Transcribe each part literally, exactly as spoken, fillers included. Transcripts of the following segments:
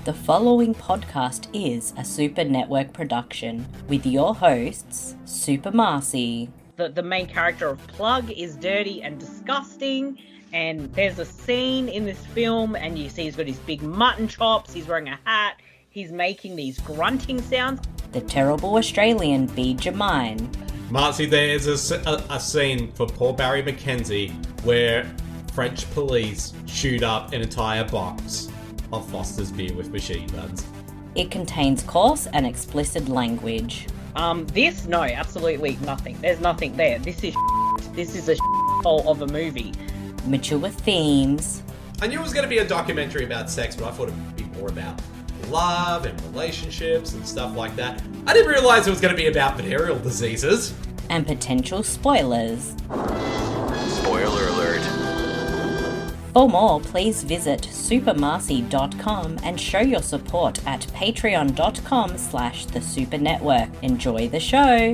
The following podcast is a Super Network production with your hosts, Super Marcy. The, the main character of Plug is dirty and disgusting, and there's a scene in this film and you see he's got his big mutton chops, he's wearing a hat, he's making these grunting sounds. The terrible Australian B. Jamine. Marcy, there's a, a, a scene for poor Barry McKenzie where French police shoot up an entire box of Foster's beer with machine guns. It contains coarse and explicit language. Um, this, no, absolutely nothing. There's nothing there. This is This is a hole of a movie. Mature themes. I knew it was going to be a documentary about sex, but I thought it would be more about love and relationships and stuff like that. I didn't realise it was going to be about venereal diseases. And potential spoilers. Spoiler alert. For more, please visit super marcy dot com and show your support at patreon dot com slash the super network. Enjoy the show.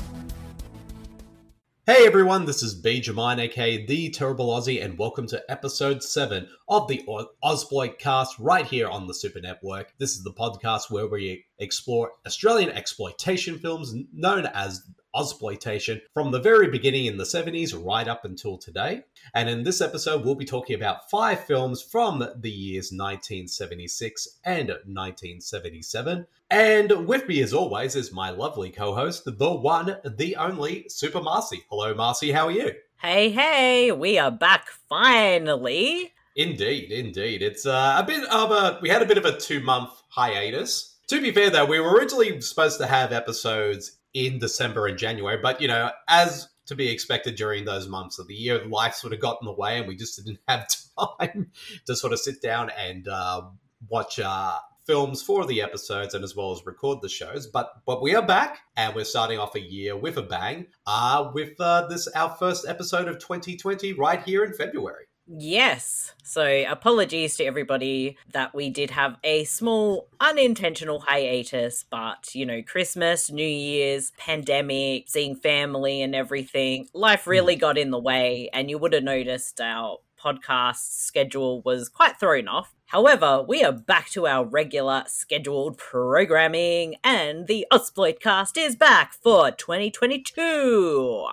Hey everyone, this is B. Jamine, aka The Terrible Aussie, and welcome to episode seven of the Ozploit cast right here on the Super Network. This is the podcast where we explore Australian exploitation films known as Ozploitation from the very beginning in the seventies right up until today. And in this episode, we'll be talking about five films from the years nineteen seventy-six and nineteen seventy-seven. And with me, as always, is my lovely co-host, the one, the only, Super Marcy. Hello, Marcy. How are you? Hey, hey, we are back finally. Indeed, indeed. It's uh, a bit of a... We had a bit of a two-month hiatus. To be fair, though, we were originally supposed to have episodes in December and January, but, you know, as to be expected during those months of the year, life sort of got in the way and we just didn't have time to sort of sit down and uh, watch uh, films for the episodes and as well as record the shows. But but we are back and we're starting off a year with a bang uh, with uh, this our first episode of twenty twenty right here in February. Yes. So apologies to everybody that we did have a small unintentional hiatus, but, you know, Christmas, New Year's, pandemic, seeing family and everything, life really got in the way, and you would have noticed our podcast schedule was quite thrown off. However, we are back to our regular scheduled programming, and the Ozploit cast is back for twenty twenty-two.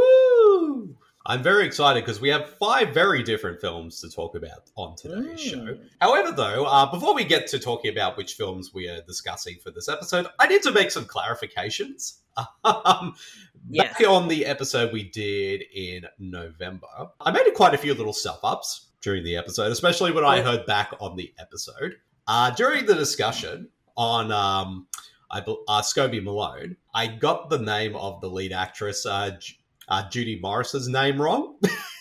Woo! I'm very excited because we have five very different films to talk about on today's mm. show. However, though, uh, before we get to talking about which films we are discussing for this episode, I need to make some clarifications. um, yes. Back on the episode we did in November, I made quite a few little stuff-ups during the episode, especially when I heard back on the episode. Uh, during the discussion on um, I, uh, Scobie Malone, I got the name of the lead actress, uh, Uh, Judy Morris's name wrong.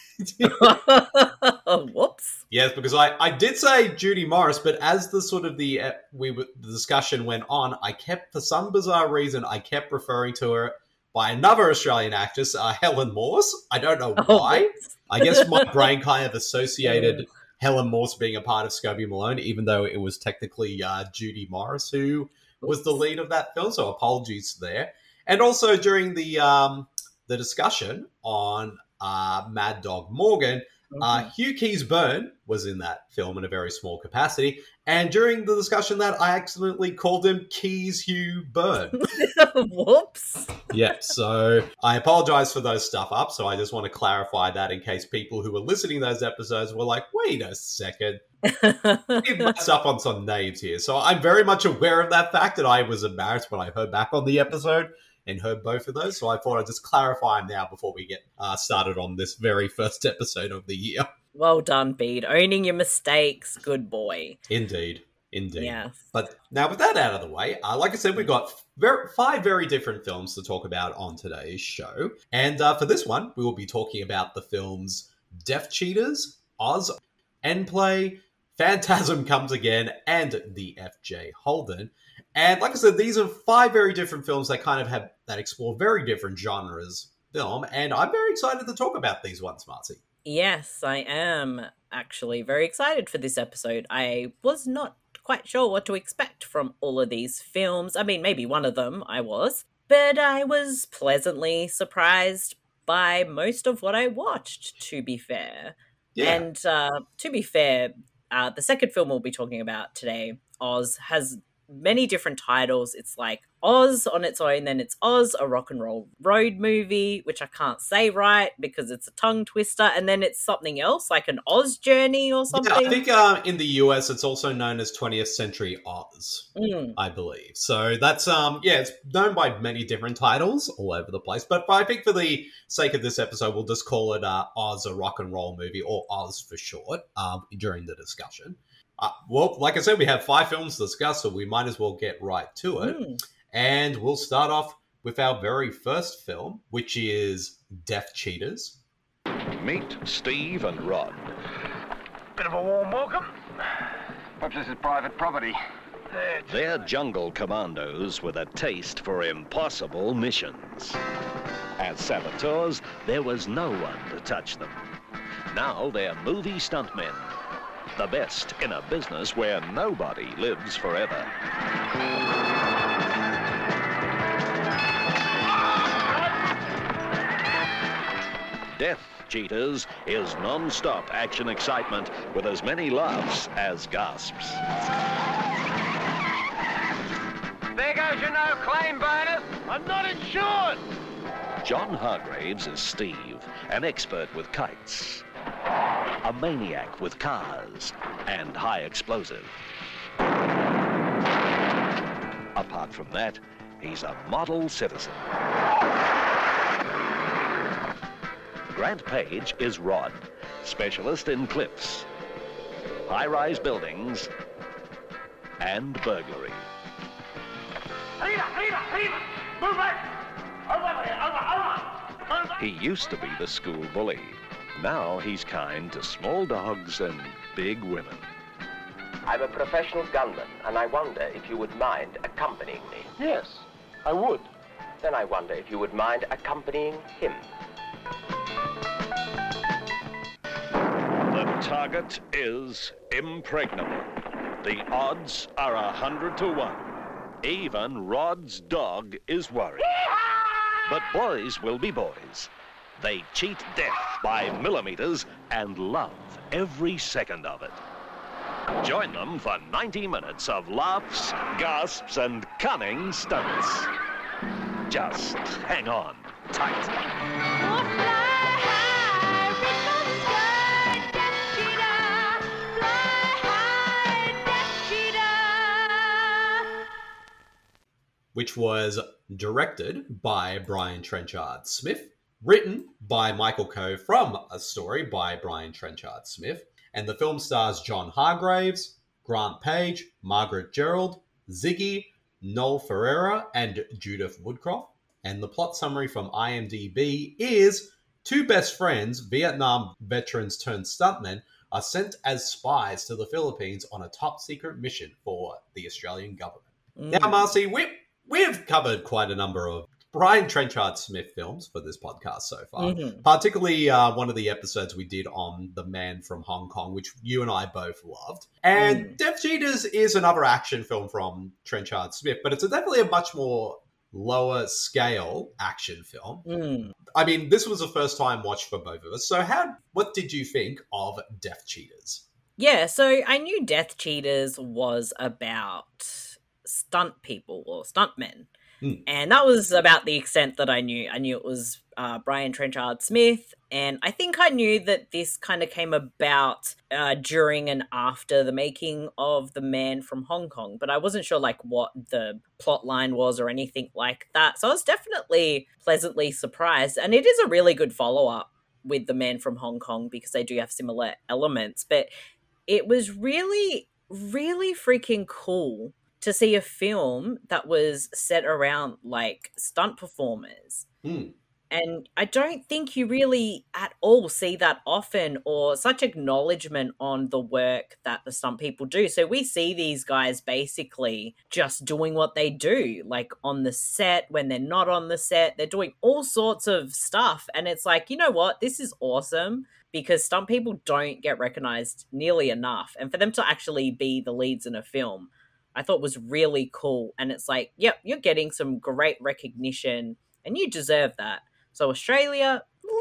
Whoops. Yes, because I, I did say Judy Morris, but as the sort of the uh, we the discussion went on, I kept, for some bizarre reason, I kept referring to her by another Australian actress, uh, Helen Morse. I don't know why. Oh, I guess my brain kind of associated Helen Morse being a part of Scobie Malone, even though it was technically uh, Judy Morris who was the lead of that film. So apologies there. And also during the um. the discussion on uh, Mad Dog Morgan, mm-hmm. uh, Hugh Keays-Byrne was in that film in a very small capacity. And during the discussion that I accidentally called him Keys Hugh Byrne. Whoops. Yeah, so I apologize for those stuff up. So I just want to clarify that in case people who were listening to those episodes were like, wait a second. We messed up on some names here. So I'm very much aware of that fact, and I was embarrassed when I heard back on the episode and heard both of those. So I thought I'd just clarify them now before we get uh, started on this very first episode of the year. Well done, Bede. Owning your mistakes. Good boy. Indeed. Indeed. Yes. But now with that out of the way, uh, like I said, we've got very, five very different films to talk about on today's show. And uh, for this one, we will be talking about the films Death Cheaters, Oz, Endplay, Phantasm Comes Again, and the F J Holden. And like I said, these are five very different films that kind of have that explore very different genres film, and I'm very excited to talk about these ones, Marcy. Yes, I am actually very excited for this episode. I was not quite sure what to expect from all of these films. I mean, maybe one of them I was, but I was pleasantly surprised by most of what I watched, to be fair. Yeah. And uh, to be fair, uh, the second film we'll be talking about today Oz has many different titles. It's like Oz on its own, then it's Oz, a rock and roll road movie, which I can't say right because it's a tongue twister, and then it's something else, like an Oz journey or something. Yeah, I think uh, in the U S it's also known as twentieth Century Oz, Mm. I believe. So that's, um, yeah, it's known by many different titles all over the place. But I think for the sake of this episode, we'll just call it uh, Oz, a rock and roll movie, or Oz for short, um, during the discussion. Uh, well, like I said, we have five films to discuss, so we might as well get right to it. Mm. And we'll start off with our very first film, which is Death Cheaters. Meet Steve and Rod. Bit of a warm welcome. Perhaps this is private property. They're jungle commandos with a taste for impossible missions. As saboteurs, there was no one to touch them. Now they're movie stuntmen. The best in a business where nobody lives forever. Death Cheaters is non-stop action excitement with as many laughs as gasps. There goes your no-claim bonus. I'm not insured. John Hargraves is Steve, an expert with kites, a maniac with cars, and high explosive. Apart from that, he's a model citizen. Grant Page is Rod, specialist in cliffs, high-rise buildings, and burglary. Peter, Peter, Peter, move back. Over here, over, over. Move back. He used to be the school bully. Now he's kind to small dogs and big women. I'm a professional gunman, and I wonder if you would mind accompanying me. Yes, I would. Then I wonder if you would mind accompanying him. The target is impregnable. The odds are a hundred to one. Even Rod's dog is worried. But boys will be boys. They cheat death by millimeters and love every second of it. Join them for ninety minutes of laughs, gasps, and cunning stunts. Just hang on tight. Which was directed by Brian Trenchard Smith, written by Michael Coe from a story by Brian Trenchard Smith, and the film stars John Hargraves, Grant Page, Margaret Gerald, Ziggy, Noel Ferreira, and Judith Woodcroft. And the plot summary from IMDb is two best friends, Vietnam veterans turned stuntmen, are sent as spies to the Philippines on a top secret mission for the Australian government. Mm. Now, Marcy, we We've covered quite a number of Brian Trenchard Smith films for this podcast so far, mm-hmm. particularly uh, one of the episodes we did on The Man from Hong Kong, which you and I both loved. And mm. Death Cheaters is another action film from Trenchard Smith, but it's a definitely a much more lower scale action film. Mm. I mean, this was the first time watch for both of us. So how, what did you think of Death Cheaters? Yeah, so I knew Death Cheaters was about stunt people or stuntmen. Mm. And that was about the extent that I knew. I knew it was uh, Brian Trenchard Smith, and I think I knew that this kind of came about uh, during and after the making of The Man from Hong Kong, but I wasn't sure like what the plot line was or anything like that. So I was definitely pleasantly surprised, and it is a really good follow-up with The Man from Hong Kong because they do have similar elements, but it was really, really freaking cool to see a film that was set around like stunt performers. Mm. And I don't think you really at all see that often or such acknowledgement on the work that the stunt people do. So we see these guys basically just doing what they do, like on the set, when they're not on the set, they're doing all sorts of stuff. And it's like, you know what? This is awesome because stunt people don't get recognized nearly enough. And for them to actually be the leads in a film, I thought was really cool. And it's like, yep, you're getting some great recognition and you deserve that. So Australia,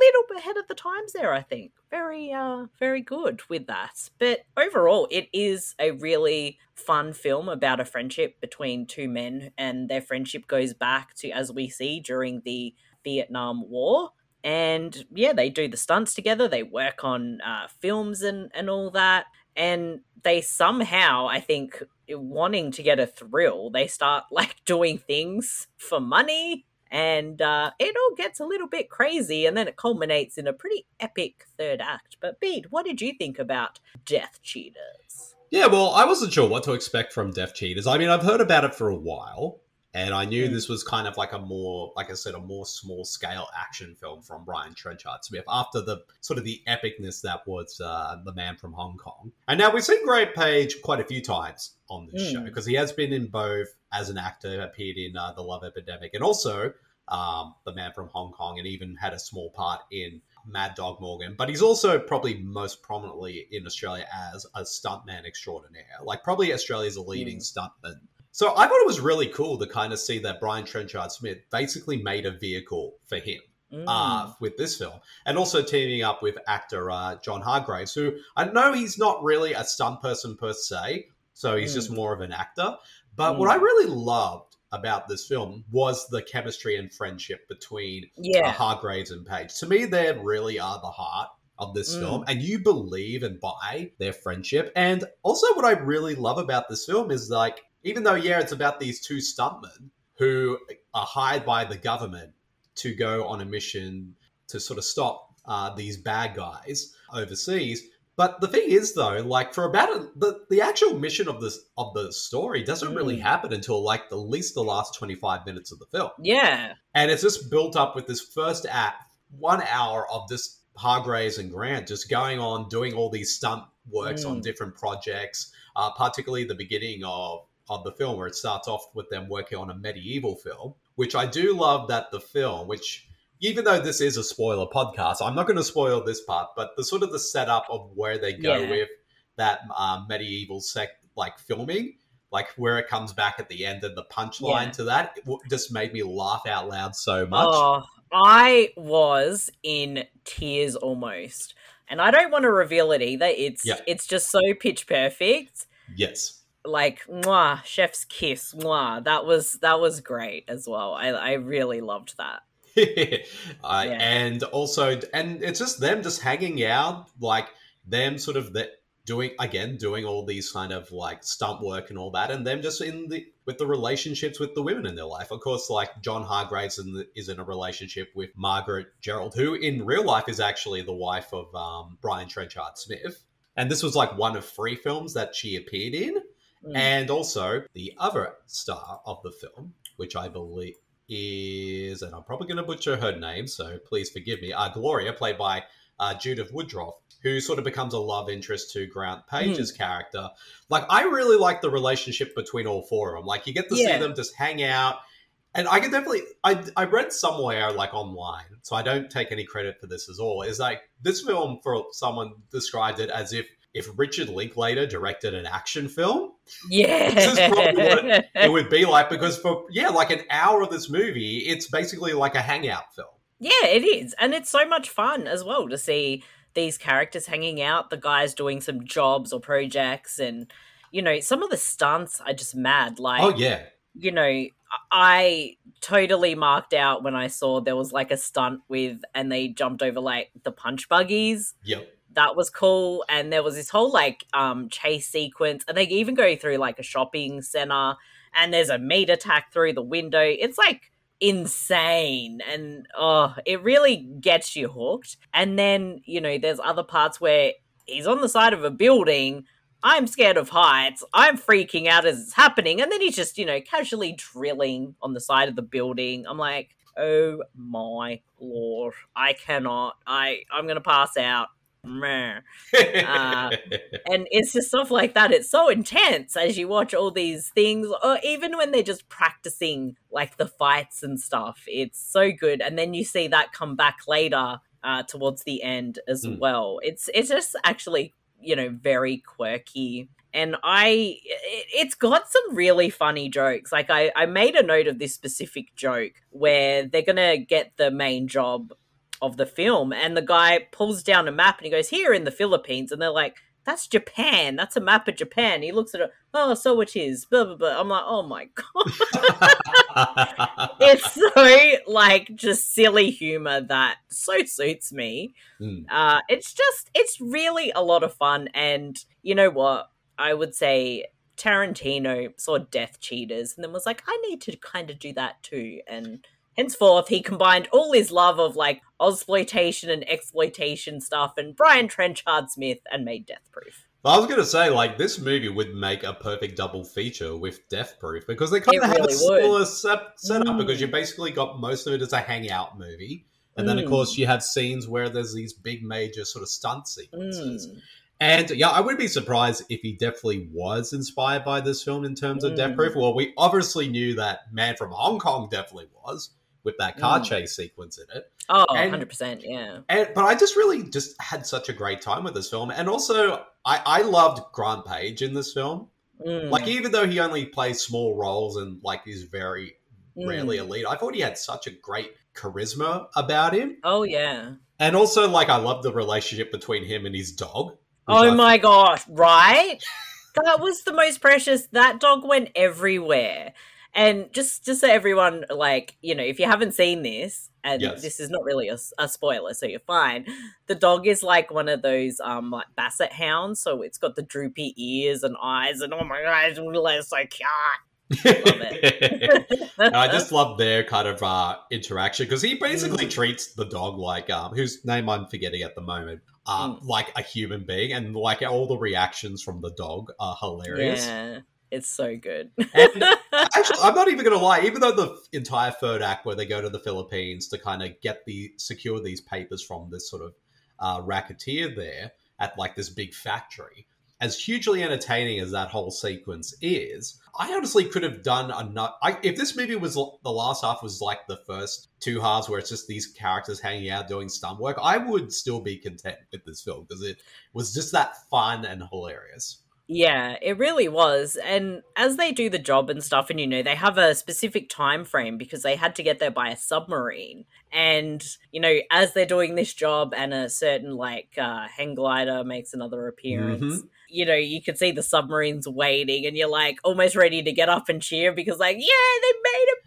little bit ahead of the times there, I think. Very, uh, very good with that. But overall, it is a really fun film about a friendship between two men, and their friendship goes back to, as we see, during the Vietnam War. And yeah, they do the stunts together. They work on uh, films and, and all that. And they somehow, I think, wanting to get a thrill, they start like doing things for money. And uh, it all gets a little bit crazy. And then it culminates in a pretty epic third act. But Bede, what did you think about Death Cheaters? Yeah, well, I wasn't sure what to expect from Death Cheaters. I mean, I've heard about it for a while. And I knew mm. this was kind of like a more, like I said, a more small-scale action film from Brian Trenchard Smith after the sort of the epicness that was uh, The Man from Hong Kong. And now we've seen Grant Page quite a few times on this mm. show because he has been in both as an actor, appeared in uh, The Love Epidemic, and also um, The Man from Hong Kong, and even had a small part in Mad Dog Morgan. But he's also probably most prominently in Australia as a stuntman extraordinaire, like probably Australia's leading mm. stuntman. So I thought it was really cool to kind of see that Brian Trenchard Smith basically made a vehicle for him mm. uh, with this film. And also teaming up with actor uh, John Hargreaves, who I know he's not really a stunt person per se, so he's mm. just more of an actor. But mm. what I really loved about this film was the chemistry and friendship between yeah. uh, Hargreaves and Page. To me, they really are the heart of this mm. film, and you believe and buy their friendship. And also what I really love about this film is like, even though, yeah, it's about these two stuntmen who are hired by the government to go on a mission to sort of stop uh, these bad guys overseas. But the thing is, though, like for about a, the the actual mission of this of the story doesn't mm. really happen until like the least the last twenty-five minutes of the film. Yeah, and it's just built up with this first act, one hour of this Hargreaves and Grant just going on doing all these stunt works mm. on different projects, uh, particularly the beginning of. of the film where it starts off with them working on a medieval film, which I do love that the film, which even though this is a spoiler podcast, I'm not going to spoil this part, but the sort of the setup of where they go yeah. with that um, medieval sec like filming, like where it comes back at the end and the punchline yeah. to that, it just made me laugh out loud so much. Oh, I was in tears almost. And I don't want to reveal it either. It's yeah. it's just so pitch perfect. Yes. Like, mwah, chef's kiss, mwah. That was that was great as well. I, I really loved that. uh, yeah. And also, and it's just them just hanging out, like them sort of the, doing, again, doing all these kind of like stunt work and all that, and them just in the, with the relationships with the women in their life. Of course, like John Hargreaves in the, is in a relationship with Margaret Gerald, who in real life is actually the wife of um, Brian Trenchard Smith. And this was like one of three films that she appeared in. Mm. And also the other star of the film, which I believe is, and I'm probably going to butcher her name, so please forgive me, uh, Gloria, played by uh, Judith Woodruff, who sort of becomes a love interest to Grant Page's mm. character. Like, I really like the relationship between all four of them. Like, you get to yeah. see them just hang out. And I can definitely, I, I read somewhere, like, online, so I don't take any credit for this at all, is like, this film, for someone described it as if if Richard Linklater directed an action film. Yeah. This is probably what it, it would be like, because for, yeah, like an hour of this movie, it's basically like a hangout film. Yeah, it is. And it's so much fun as well to see these characters hanging out, the guys doing some jobs or projects, and, you know, some of the stunts are just mad. Like, oh, yeah. You know, I totally marked out when I saw there was like a stunt with, and they jumped over like the punch buggies. Yep. That was cool. And there was this whole like um chase sequence, and they even go through like a shopping center, and there's a meat attack through the window. It's like insane, and oh, it really gets you hooked. And then, you know, there's other parts where he's on the side of a building. I'm scared of heights. I'm freaking out as it's happening. And then he's just, you know, casually drilling on the side of the building. I'm like, oh my Lord, I cannot. I, I'm going to pass out. uh, and it's just stuff like that. It's so intense as you watch all these things, or even when they're just practicing like the fights and stuff. It's so good. And then you see that come back later uh, towards the end as mm. well. It's it's just actually, you know, very quirky. And I, it, it's got some really funny jokes. Like I, I made a note of this specific joke where they're going to get the main job of the film, and the guy pulls down a map and he goes, "Here in the Philippines," and they're like, "That's Japan. That's a map of Japan." He looks at it, "Oh, so it is." Blah, blah, blah. I'm like, oh my god. It's so, like, just silly humor that so suits me. Mm. Uh, it's just, it's really a lot of fun. And you know what? I would say Tarantino saw Death Cheaters and then was like, I need to kind of do that too. And henceforth, he combined all his love of, like, Ozploitation and exploitation stuff and Brian Trenchard Smith and made Death Proof. I was going to say, like, this movie would make a perfect double feature with Death Proof because they kind It of have really a similar would. set, setup Mm. because you basically got most of it as a hangout movie. And then, of Mm. course, you have scenes where there's these big major sort of stunt sequences. Mm. And, yeah, I wouldn't be surprised if he definitely was inspired by this film in terms of Death Mm. Proof. Well, we obviously knew that Man from Hong Kong definitely was with that car Mm. chase sequence in it. Oh, And- one hundred percent, yeah. And, but I just really just had such a great time with this film. And also, I, I loved Grant Page in this film. Mm. Like, even though he only plays small roles and, like, is very rarely a Mm. lead, I thought he had such a great charisma about him. Oh, yeah. And also, like, I love the relationship between him and his dog. which Oh I- my gosh, right? That was the most precious. That dog went everywhere. And just, just so everyone, like, you know, if you haven't seen this, and Yes. this is not really a, a spoiler, so you're fine. The dog is like one of those, um, like basset hounds, so it's got the droopy ears and eyes, and oh my god, it's really so cute. Love it. And I just love their kind of uh, interaction because he Mm. basically treats the dog like, um, whose name I'm forgetting at the moment, um, Mm. like a human being, and like all the reactions from the dog are hilarious. Yeah, it's so good. And actually, I'm not even going to lie. Even though the entire third act, where they go to the Philippines to kind of get the secure these papers from this sort of uh, racketeer there at like this big factory, as hugely entertaining as that whole sequence is, I honestly could have done enough. I, if this movie was the last half was like the first two halves, where it's just these characters hanging out doing stunt work, I would still be content with this film because it was just that fun and hilarious. Yeah, it really was. And as they do the job and stuff, and you know, they have a specific time frame because they had to get there by a submarine. And, you know, as they're doing this job and a certain like uh hang glider makes another appearance, Mhm. you know, you could see the submarines waiting and you're like almost ready to get up and cheer because like, yeah, they made it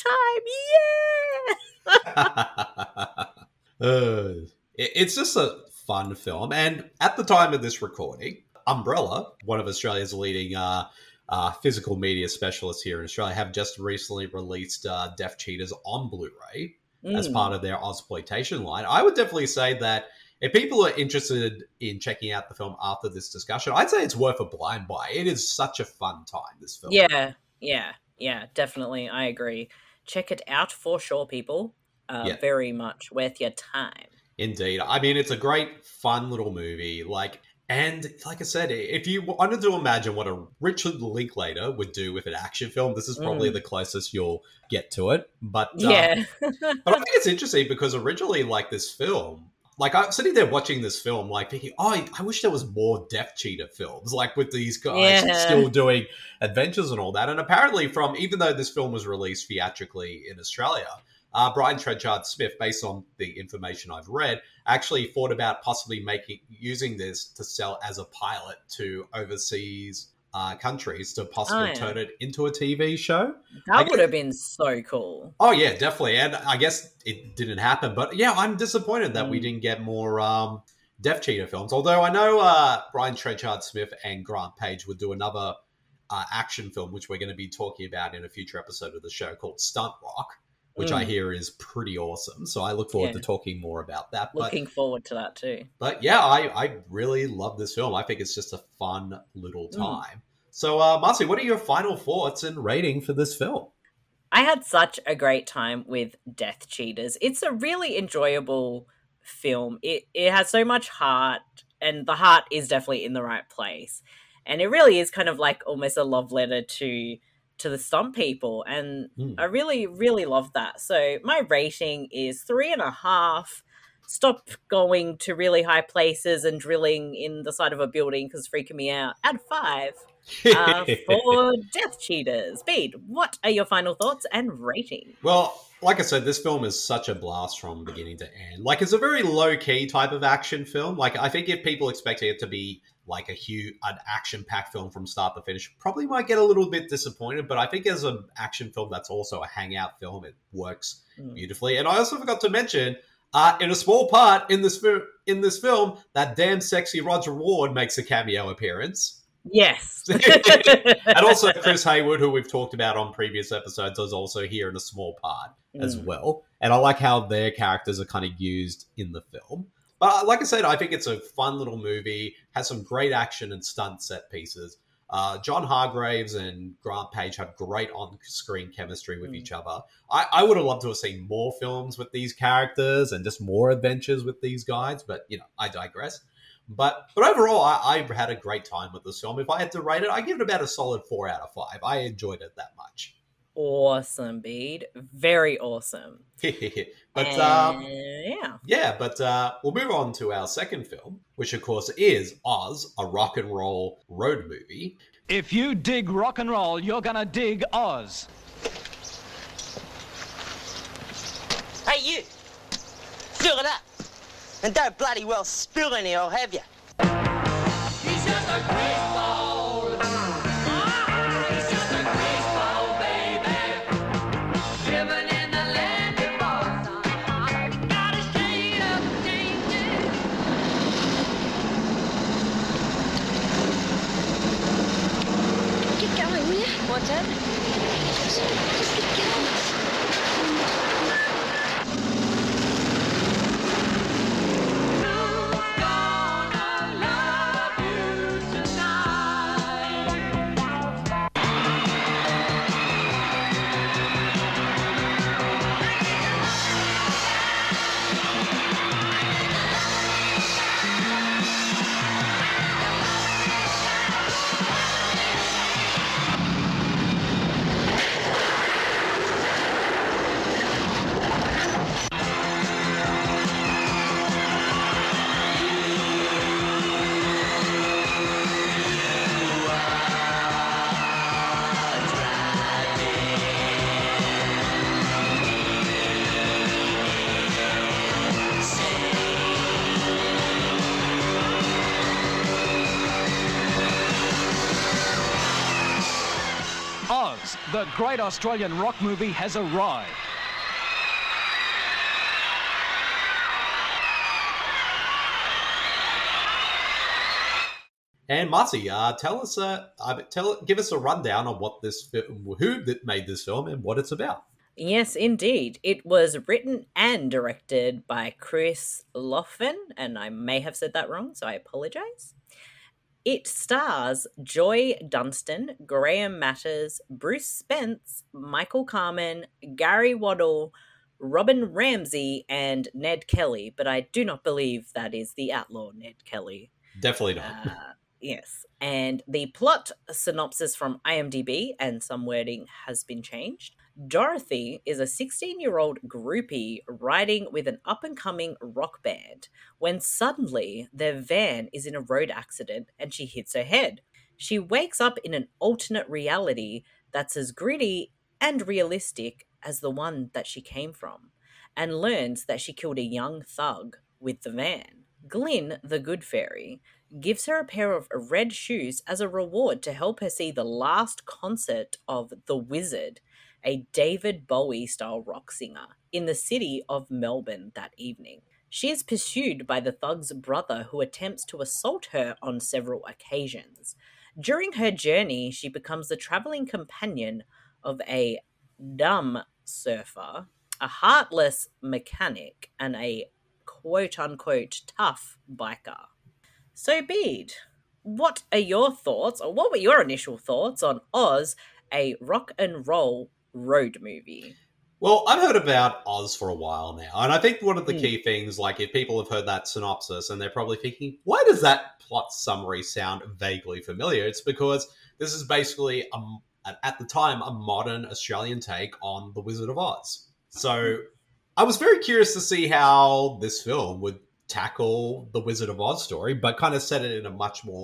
back in time. Yeah. Uh, it- it's just a fun film. And at the time of this recording, Umbrella, one of Australia's leading uh, uh, physical media specialists here in Australia, have just recently released uh, Death Cheaters on Blu-ray as Mm. part of their Ozploitation line. I would definitely say that if people are interested in checking out the film after this discussion, I'd say it's worth a blind buy. It is such a fun time, this film. Yeah, yeah, yeah, definitely. I agree. Check it out for sure, people. Uh, Yeah. Very much worth your time. Indeed. I mean, it's a great, fun little movie. Like, and like I said, if you wanted to imagine what a Richard Linklater would do with an action film, this is probably Mm. the closest you'll get to it. But uh, Yeah. but I think it's interesting because originally, like this film, like I'm sitting there watching this film, like thinking, oh, I, I wish there was more Death Cheater films, like with these guys Yeah. still doing adventures and all that. And apparently, from even though this film was released theatrically in Australia, uh, Brian Trenchard Smith, based on the information I've read, actually thought about possibly making using this to sell as a pilot to overseas uh, countries to possibly Oh, yeah. turn it into a T V show. I That guess- would have been so cool. Oh yeah, definitely. And I guess it didn't happen. But yeah, I'm disappointed that we Mm. didn't get more um, Death Cheater films. Although I know uh, Brian Trenchard Smith and Grant Page would do another uh, action film, which we're going to be talking about in a future episode of the show called Stunt Rock, which I Mm. hear is pretty awesome. So I look forward Yeah. to talking more about that. But, Looking forward to that too. but yeah, I, I really love this film. I think it's just a fun little Mm. time. So, uh, Marcy, what are your final thoughts and rating for this film? I had such a great time with Death Cheaters. It's a really enjoyable film. It it has so much heart, and the heart is definitely in the right place. And it really is kind of like almost a love letter to to the stunt people, and Mm. I really really love that. So my rating is three and a half. Stop going to really high places and drilling in the side of a building because freaking me out. At five. uh, for Death Cheaters. Bede, what are your final thoughts and rating? Well, like I said, this film is such a blast from beginning to end. Like, it's a very low-key type of action film. Like, I think if people expecting it to be like a huge, an action-packed film from start to finish, probably might get a little bit disappointed. But I think as an action film that's also a hangout film, it works mm. beautifully. And I also forgot to mention, uh, in a small part in this fi- in this film, that damn sexy Roger Ward makes a cameo appearance. Yes. And also Chris Haywood, who we've talked about on previous episodes, is also here in a small part mm. as well. And I like how their characters are kind of used in the film. But like I said, I think it's a fun little movie, has some great action and stunt set pieces. Uh, John Hargraves and Grant Page have great on-screen chemistry with mm. each other. I, I would have loved to have seen more films with these characters and just more adventures with these guys, but, you know, I digress. But but overall, I, I had a great time with this film. If I had to rate it, I'd give it about a solid four out of five. I enjoyed it that much. Awesome, Bede. Very awesome. but and, um, yeah, yeah. But uh, we'll move on to our second film, which of course is Oz, a rock and roll road movie. If you dig rock and roll, you're gonna dig Oz. Hey, you! Fill it up! And don't bloody well spill any, I'll have you. He's just a greaseball. He's just a greaseball, baby. Living in the land of Oz. Got his straight up changes. Get going, will you? What's that? Just, just get going. Oz, the great Australian rock movie, has arrived. And Marcy, uh, tell us, uh, uh, tell, give us a rundown on what this, who that made this film and what it's about. Yes, indeed. It was written and directed by Chris Lofgren, and I may have said that wrong, so I apologize. It stars Joy Dunstan, Graham Matters, Bruce Spence, Michael Carmen, Gary Waddell, Robin Ramsey, and Ned Kelly, but I do not believe that is the outlaw Ned Kelly. Definitely not. Uh, yes. And the plot synopsis from IMDb and some wording has been changed. Dorothy is a sixteen-year-old groupie riding with an up-and-coming rock band when suddenly their van is in a road accident and she hits her head. She wakes up in an alternate reality that's as gritty and realistic as the one that she came from, and learns that she killed a young thug with the van. Glyn, the good fairy, gives her a pair of red shoes as a reward to help her see the last concert of The Wizard, a David Bowie-style rock singer, in the city of Melbourne that evening. She is pursued by the thug's brother, who attempts to assault her on several occasions. During her journey, she becomes the traveling companion of a dumb surfer, a heartless mechanic, and a quote-unquote tough biker. So, Bede, what are your thoughts, or what were your initial thoughts on Oz, a rock and roll road movie? Well, I've heard about Oz for a while now, and I think one of the mm. key things, like if people have heard that synopsis and they're probably thinking, why does that plot summary sound vaguely familiar? It's because this is basically, a, at the time, a modern Australian take on The Wizard of Oz. So I was very curious to see how this film would tackle the Wizard of Oz story, but kind of set it in a much more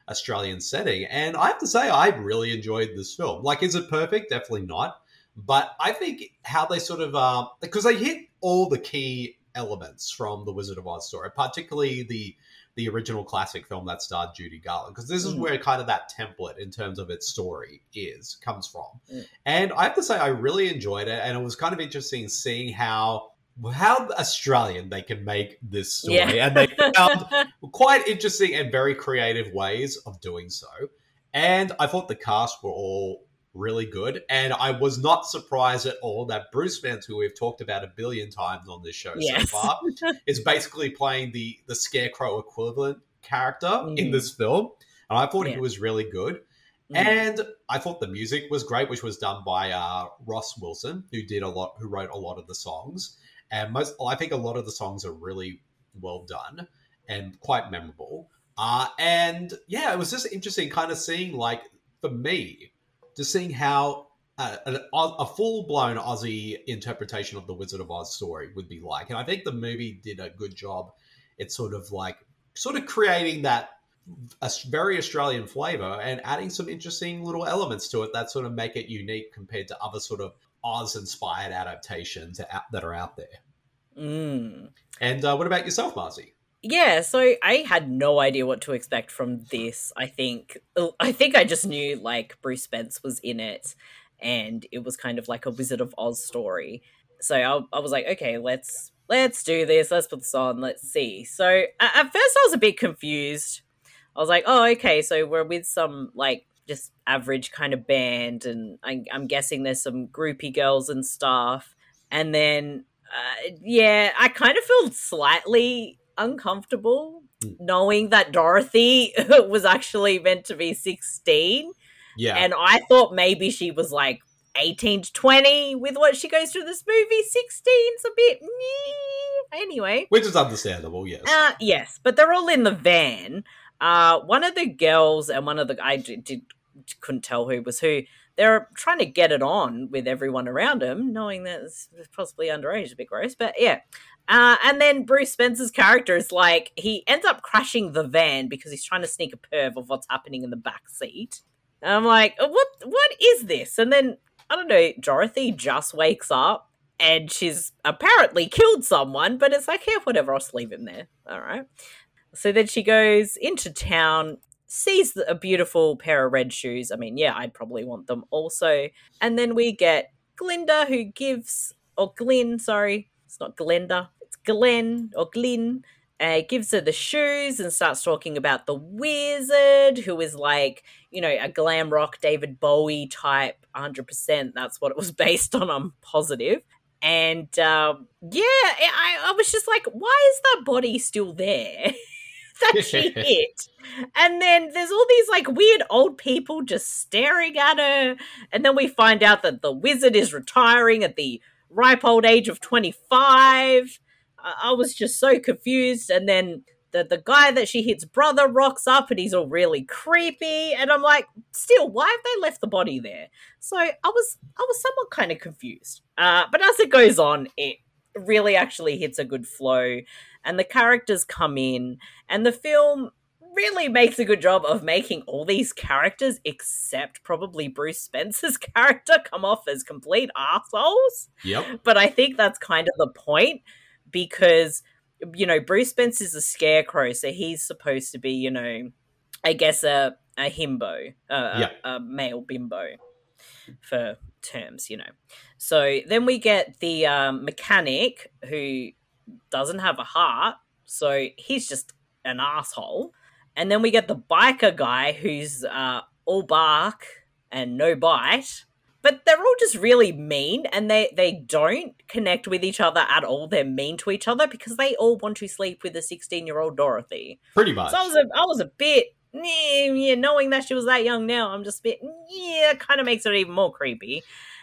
Australian setting. And I have to say, I really enjoyed this film. Like, is it perfect? Definitely not. But I think how they sort of, uh, because they hit all the key elements from the Wizard of Oz story, particularly the the original classic film that starred Judy Garland, because this is mm. where kind of that template in terms of its story is, comes from. Mm. And I have to say, I really enjoyed it, and it was kind of interesting seeing how how Australian they can make this story. Yeah. And they found quite interesting and very creative ways of doing so. And I thought the cast were all really good. And I was not surprised at all that Bruce Spence, who we've talked about a billion times on this show yes. so far, is basically playing the, the Scarecrow equivalent character mm. in this film. And I thought yeah. he was really good. Mm. And I thought the music was great, which was done by uh, Ross Wilson, who did a lot, who wrote a lot of the songs. And most, I think a lot of the songs are really well done and quite memorable. Uh, and yeah, it was just interesting kind of seeing, like, for me, just seeing how uh, a, a full-blown Aussie interpretation of the Wizard of Oz story would be like. And I think the movie did a good job. It's sort of like, sort of creating that a very Australian flavor and adding some interesting little elements to it that sort of make it unique compared to other sort of Oz-inspired adaptations that are out there. Mm. And uh, what about yourself, Marcy? Yeah, so I had no idea what to expect from this. I think I think I just knew, like, Bruce Spence was in it, and it was kind of like a Wizard of Oz story. So I, I was like, okay, let's let's do this. Let's put this on. Let's see. So at first I was a bit confused. I was like, oh, okay, so we're with some, like, just average kind of band, and I, I'm guessing there's some groupie girls and stuff. And then, uh, yeah, I kind of felt slightly uncomfortable mm. knowing that Dorothy was actually meant to be sixteen. Yeah. And I thought maybe she was like eighteen to twenty with what she goes through this movie. sixteen's a bit meh. Anyway. Which is understandable, yes. Uh, yes, but they're all in the van. Uh, one of the girls and one of the, I did, did, couldn't tell who was who, they're trying to get it on with everyone around them, knowing that it's possibly underage, a bit gross, but yeah. Uh, and then Bruce Spence's character is like, he ends up crashing the van because he's trying to sneak a perv of what's happening in the back seat. And I'm like, what? What is this? And then, I don't know, Dorothy just wakes up and she's apparently killed someone, but it's like, yeah, whatever, I'll just leave him there. All right. So then she goes into town, sees a beautiful pair of red shoes. I mean, yeah, I'd probably want them also. And then we get Glinda, who gives, or Glyn, sorry, it's not Glenda, it's Glenn or Glyn, uh, gives her the shoes and starts talking about the wizard, who is like, you know, a glam rock David Bowie type, one hundred percent. That's what it was based on, I'm positive. And um, yeah, I, I was just like, why is that body still there? That she hit. And then there's all these like weird old people just staring at her. And then we find out that the wizard is retiring at the ripe old age of twenty-five. I, I was just so confused. And then the, the guy that she hits brother rocks up and he's all really creepy. And I'm like, still, why have they left the body there? So I was I was somewhat kind of confused. Uh, but as it goes on, it really actually hits a good flow. And the characters come in, and the film really makes a good job of making all these characters, except probably Bruce Spence's character, come off as complete assholes. Yep. But I think that's kind of the point, because, you know, Bruce Spence is a scarecrow, so he's supposed to be, you know, I guess a, a himbo, uh, yep. a, a male bimbo for terms, you know. So then we get the um, mechanic who doesn't have a heart, so he's just an asshole. And then we get the biker guy who's uh, all bark and no bite, but they're all just really mean, and they, they don't connect with each other at all. They're mean to each other because they all want to sleep with a sixteen-year-old Dorothy. Pretty much. So I was a, I was a bit, yeah, knowing that she was that young now, I'm just a bit, yeah, kind of makes it even more creepy.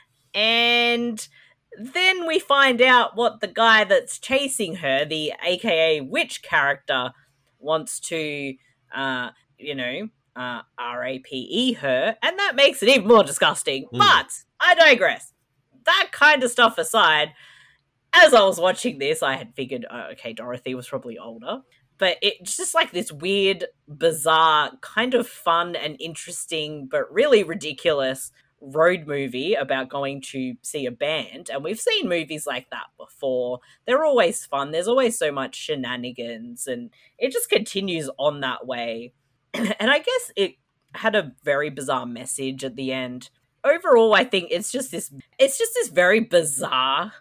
And then we find out what the guy that's chasing her, the A K A witch character, wants to, uh, you know, uh, R A P E her, and that makes it even more disgusting. Mm. But I digress. That kind of stuff aside, as I was watching this, I had figured, uh, okay, Dorothy was probably older. but it's just like this weird, bizarre, kind of fun and interesting, but really ridiculous road movie about going to see a band. And we've seen movies like that before. They're always fun. There's always so much shenanigans, and it just continues on that way. And I guess it had a very bizarre message at the end. Overall, I think it's just this it's just this very bizarre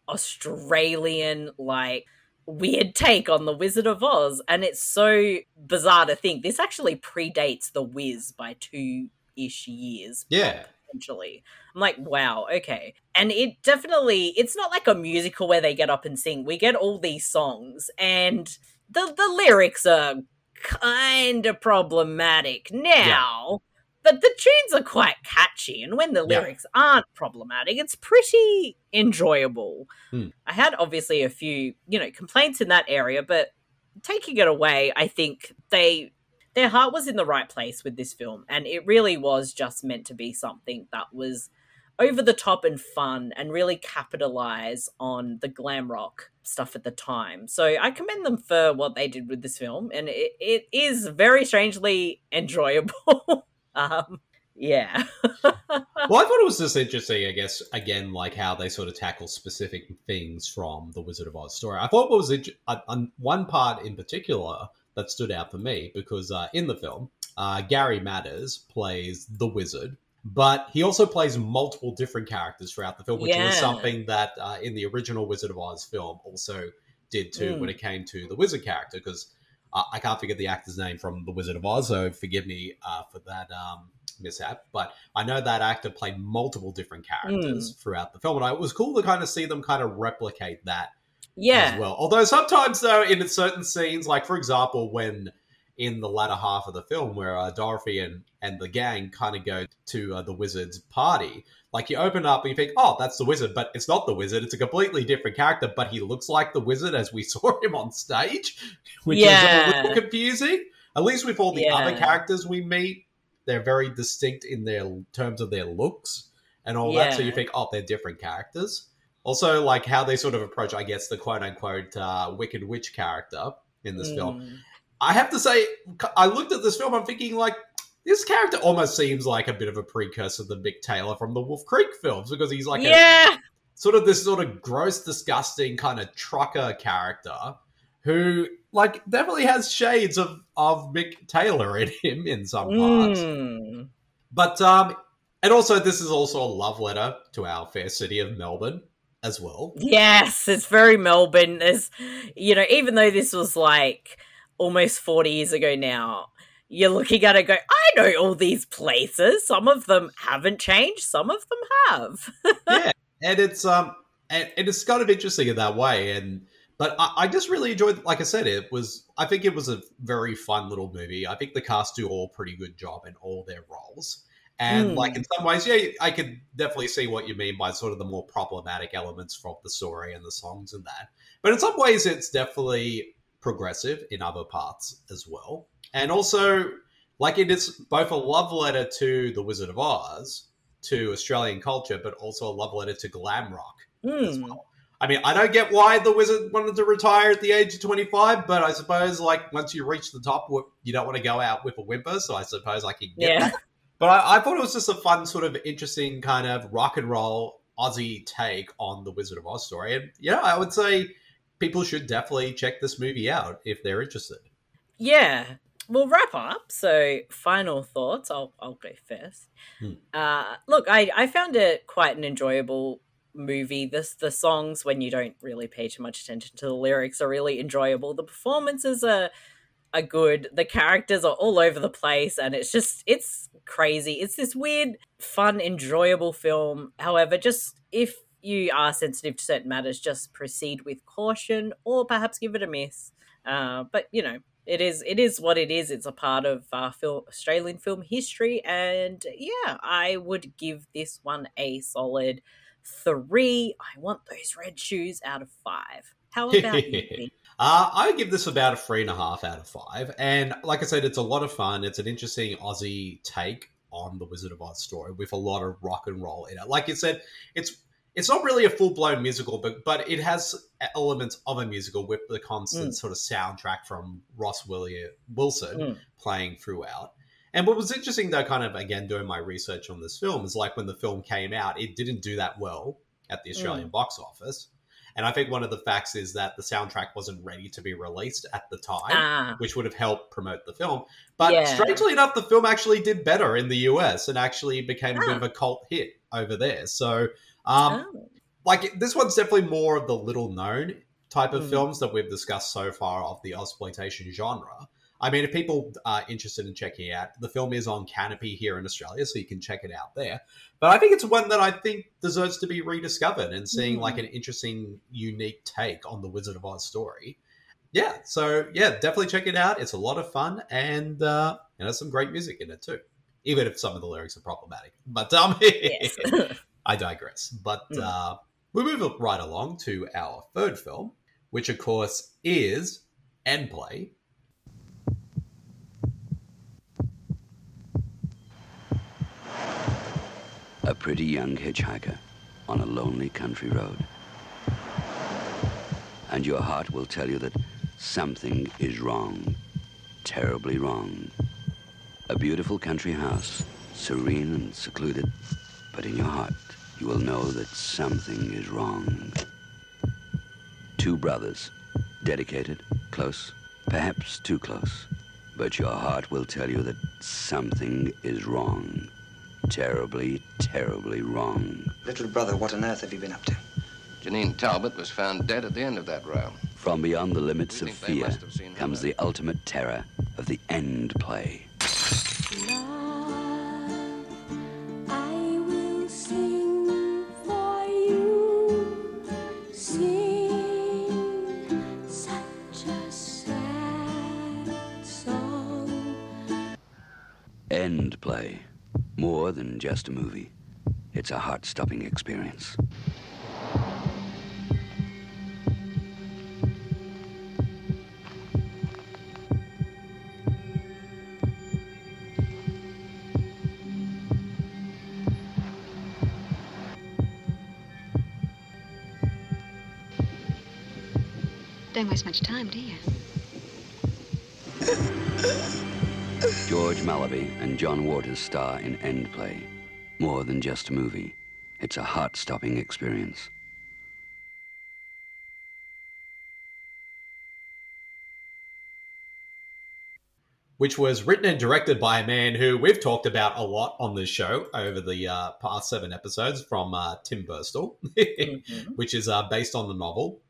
Australian, like, weird take on The Wizard of Oz. And it's so bizarre to think this actually predates The Wiz by two-ish years. Yeah. Essentially. I'm like, wow, okay. And it definitely, it's not like a musical where they get up and sing. We get all these songs, and the, the lyrics are kind of problematic now. Yeah. But the tunes are quite catchy, and when the lyrics yeah. aren't problematic, it's pretty enjoyable. Hmm. I had obviously a few, you know, complaints in that area, but taking it away, I think they their heart was in the right place with this film, and it really was just meant to be something that was over the top and fun and really capitalize on the glam rock stuff at the time. So I commend them for what they did with this film, and it, it is very strangely enjoyable. Um, yeah. Well, I thought it was just interesting, I guess, again, like how they sort of tackle specific things from the Wizard of Oz story. I thought what was int- uh, um, one part in particular that stood out for me, because uh, in the film, uh, Gary Matters plays the wizard, but he also plays multiple different characters throughout the film, which yeah. was something that uh, in the original Wizard of Oz film also did too mm. when it came to the wizard character, because Uh, I can't forget the actor's name from The Wizard of Oz, so forgive me uh, for that um, mishap. But I know that actor played multiple different characters mm. throughout the film, and I, it was cool to kind of see them kind of replicate that yeah. as well. Although sometimes, though, in certain scenes, like, for example, when in the latter half of the film where uh, Dorothy and, and the gang kind of go to uh, the wizard's party, like, you open up and you think, oh, that's the wizard, but it's not the wizard. It's a completely different character, but he looks like the wizard as we saw him on stage, which yeah. is a little confusing. At least with all the yeah. other characters we meet, they're very distinct in their terms of their looks and all yeah. that. So you think, oh, they're different characters. Also, like, how they sort of approach, I guess, the quote-unquote uh, Wicked Witch character in this mm. film. I have to say, I looked at this film, I'm thinking, like, this character almost seems like a bit of a precursor to Mick Taylor from the Wolf Creek films, because he's like yeah. a sort of this sort of gross, disgusting kind of trucker character who, like, definitely has shades of, of Mick Taylor in him in some parts. Mm. But, um, and also this is also a love letter to our fair city of Melbourne as well. Yes, it's very Melbourne. There's, you know, even though this was like almost forty years ago now, you're looking at it go, I know all these places. Some of them haven't changed. Some of them have. yeah. And it's, um, and, and it's kind of interesting in that way. And, but I, I just really enjoyed, like I said, it was, I think it was a very fun little movie. I think the cast do all pretty good job in all their roles. And mm. like in some ways, yeah, I could definitely see what you mean by sort of the more problematic elements from the story and the songs and that. But in some ways, it's definitely progressive in other parts as well. And also, like, it is both a love letter to The Wizard of Oz, to Australian culture, but also a love letter to glam rock mm. as well. I mean, I don't get why the wizard wanted to retire at the age of twenty-five, but I suppose, like, once you reach the top, you don't want to go out with a whimper, so I suppose I can get yeah. that. But I, I thought it was just a fun, sort of interesting kind of rock and roll Aussie take on the Wizard of Oz story. And, yeah, I would say people should definitely check this movie out if they're interested. Yeah. We'll wrap up. So, final thoughts. I'll I'll go first. Hmm. Uh, look, I, I found it quite an enjoyable movie. This the songs, when you don't really pay too much attention to the lyrics, are really enjoyable. The performances are are good. The characters are all over the place, and it's just it's crazy. It's this weird, fun, enjoyable film. However, just if you are sensitive to certain matters, just proceed with caution, or perhaps give it a miss. Uh, but you know. It is It is what it is. It's a part of uh, film, Australian film history. And yeah, I would give this one a solid three. I want those red shoes out of five. How about you? uh, I give this about a three and a half out of five. And like I said, it's a lot of fun. It's an interesting Aussie take on the Wizard of Oz story with a lot of rock and roll in it. Like you said, it's it's not really a full-blown musical, but but it has elements of a musical with the constant mm. sort of soundtrack from Ross William, Wilson mm. playing throughout. And what was interesting, though, kind of, again, doing my research on this film, is like when the film came out, it didn't do that well at the Australian mm. box office. And I think one of the facts is that the soundtrack wasn't ready to be released at the time, ah. which would have helped promote the film. But yeah. strangely enough, the film actually did better in the U S and actually became ah. a bit of a cult hit over there. So, um, oh. like, this one's definitely more of the little-known type of mm. films that we've discussed so far of the Ozploitation genre. I mean, if people are interested in checking it out, the film is on Canopy here in Australia, so you can check it out there. But I think it's one that I think deserves to be rediscovered and seeing mm. like an interesting, unique take on the Wizard of Oz story. Yeah, so yeah, definitely check it out. It's a lot of fun, and uh, it has some great music in it too, even if some of the lyrics are problematic. But um, yes. I digress. But mm. uh, we move right along to our third film, which of course is End Play. A pretty young hitchhiker on a lonely country road. And your heart will tell you that something is wrong, terribly wrong. A beautiful country house, serene and secluded, but in your heart you will know that something is wrong. Two brothers, dedicated, close, perhaps too close, but your heart will tell you that something is wrong. Terribly, terribly wrong. Little brother, what on earth have you been up to? Janine Talbot was found dead at the end of that row. From beyond the limits of fear comes the ultimate terror of the End Play. Love, I will sing for you, sing such a sad song. End Play. More than just a movie. It's a heart-stopping experience. Don't waste much time, do you? George Malaby and John Waters star in End Play. More than just a movie. It's a heart-stopping experience. Which was written and directed by a man who we've talked about a lot on this show over the uh, past seven episodes, from uh, Tim Burstall, mm-hmm. which is uh, based on the novel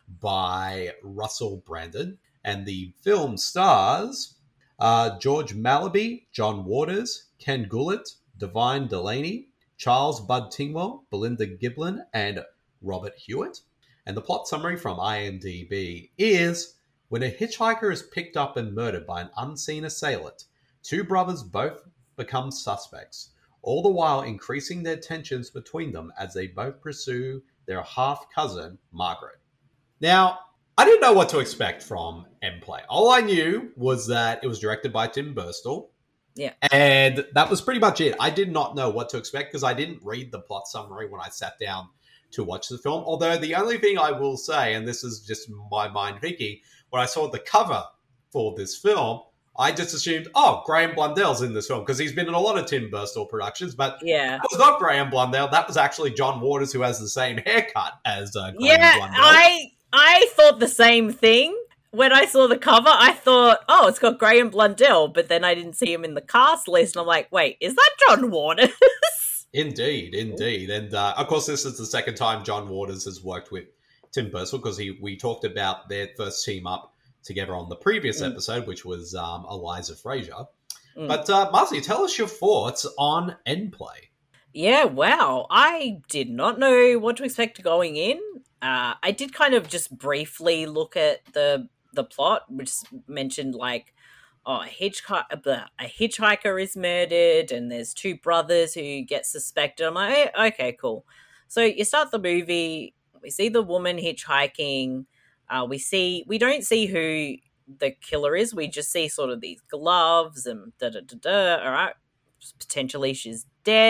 by Russell Brandon. And the film stars uh, George Malaby, John Waters, Ken Gullett, Divine Delaney, Charles Bud Tingwell, Belinda Giblin, and Robert Hewitt. And the plot summary from IMDb is: when a hitchhiker is picked up and murdered by an unseen assailant, two brothers both become suspects, all the while increasing their tensions between them as they both pursue their half-cousin, Margaret. Now, I didn't know what to expect from End Play. All I knew was that it was directed by Tim Burstall. Yeah. And that was pretty much it. I did not know what to expect because I didn't read the plot summary when I sat down to watch the film. Although the only thing I will say, and this is just my mind thinking, when I saw the cover for this film, I just assumed, oh, Graham Blundell's in this film because he's been in a lot of Tim Burstall productions. But yeah, it was not Graham Blundell. That was actually John Waters, who has the same haircut as uh, Graham yeah, Blundell. I I thought the same thing. When I saw the cover, I thought, oh, it's got Graham Blundell, but then I didn't see him in the cast list, and I'm like, wait, is that John Waters? Indeed, indeed. And, uh, of course, this is the second time John Waters has worked with Tim Burstall, because he we talked about their first team up together on the previous mm. episode, which was um, Eliza Fraser. Mm. But, uh, Marcy, tell us your thoughts on End Play. Yeah, wow. I did not know what to expect going in. Uh, I did kind of just briefly look at the the plot, which mentioned like, oh, a, hitchhi- a hitchhiker is murdered and there's two brothers who get suspected. I'm like, hey, okay, cool. So you start the movie, we see the woman hitchhiking. Uh, we see, we don't see who the killer is. We just see sort of these gloves and da da da da. All right, potentially she's dead.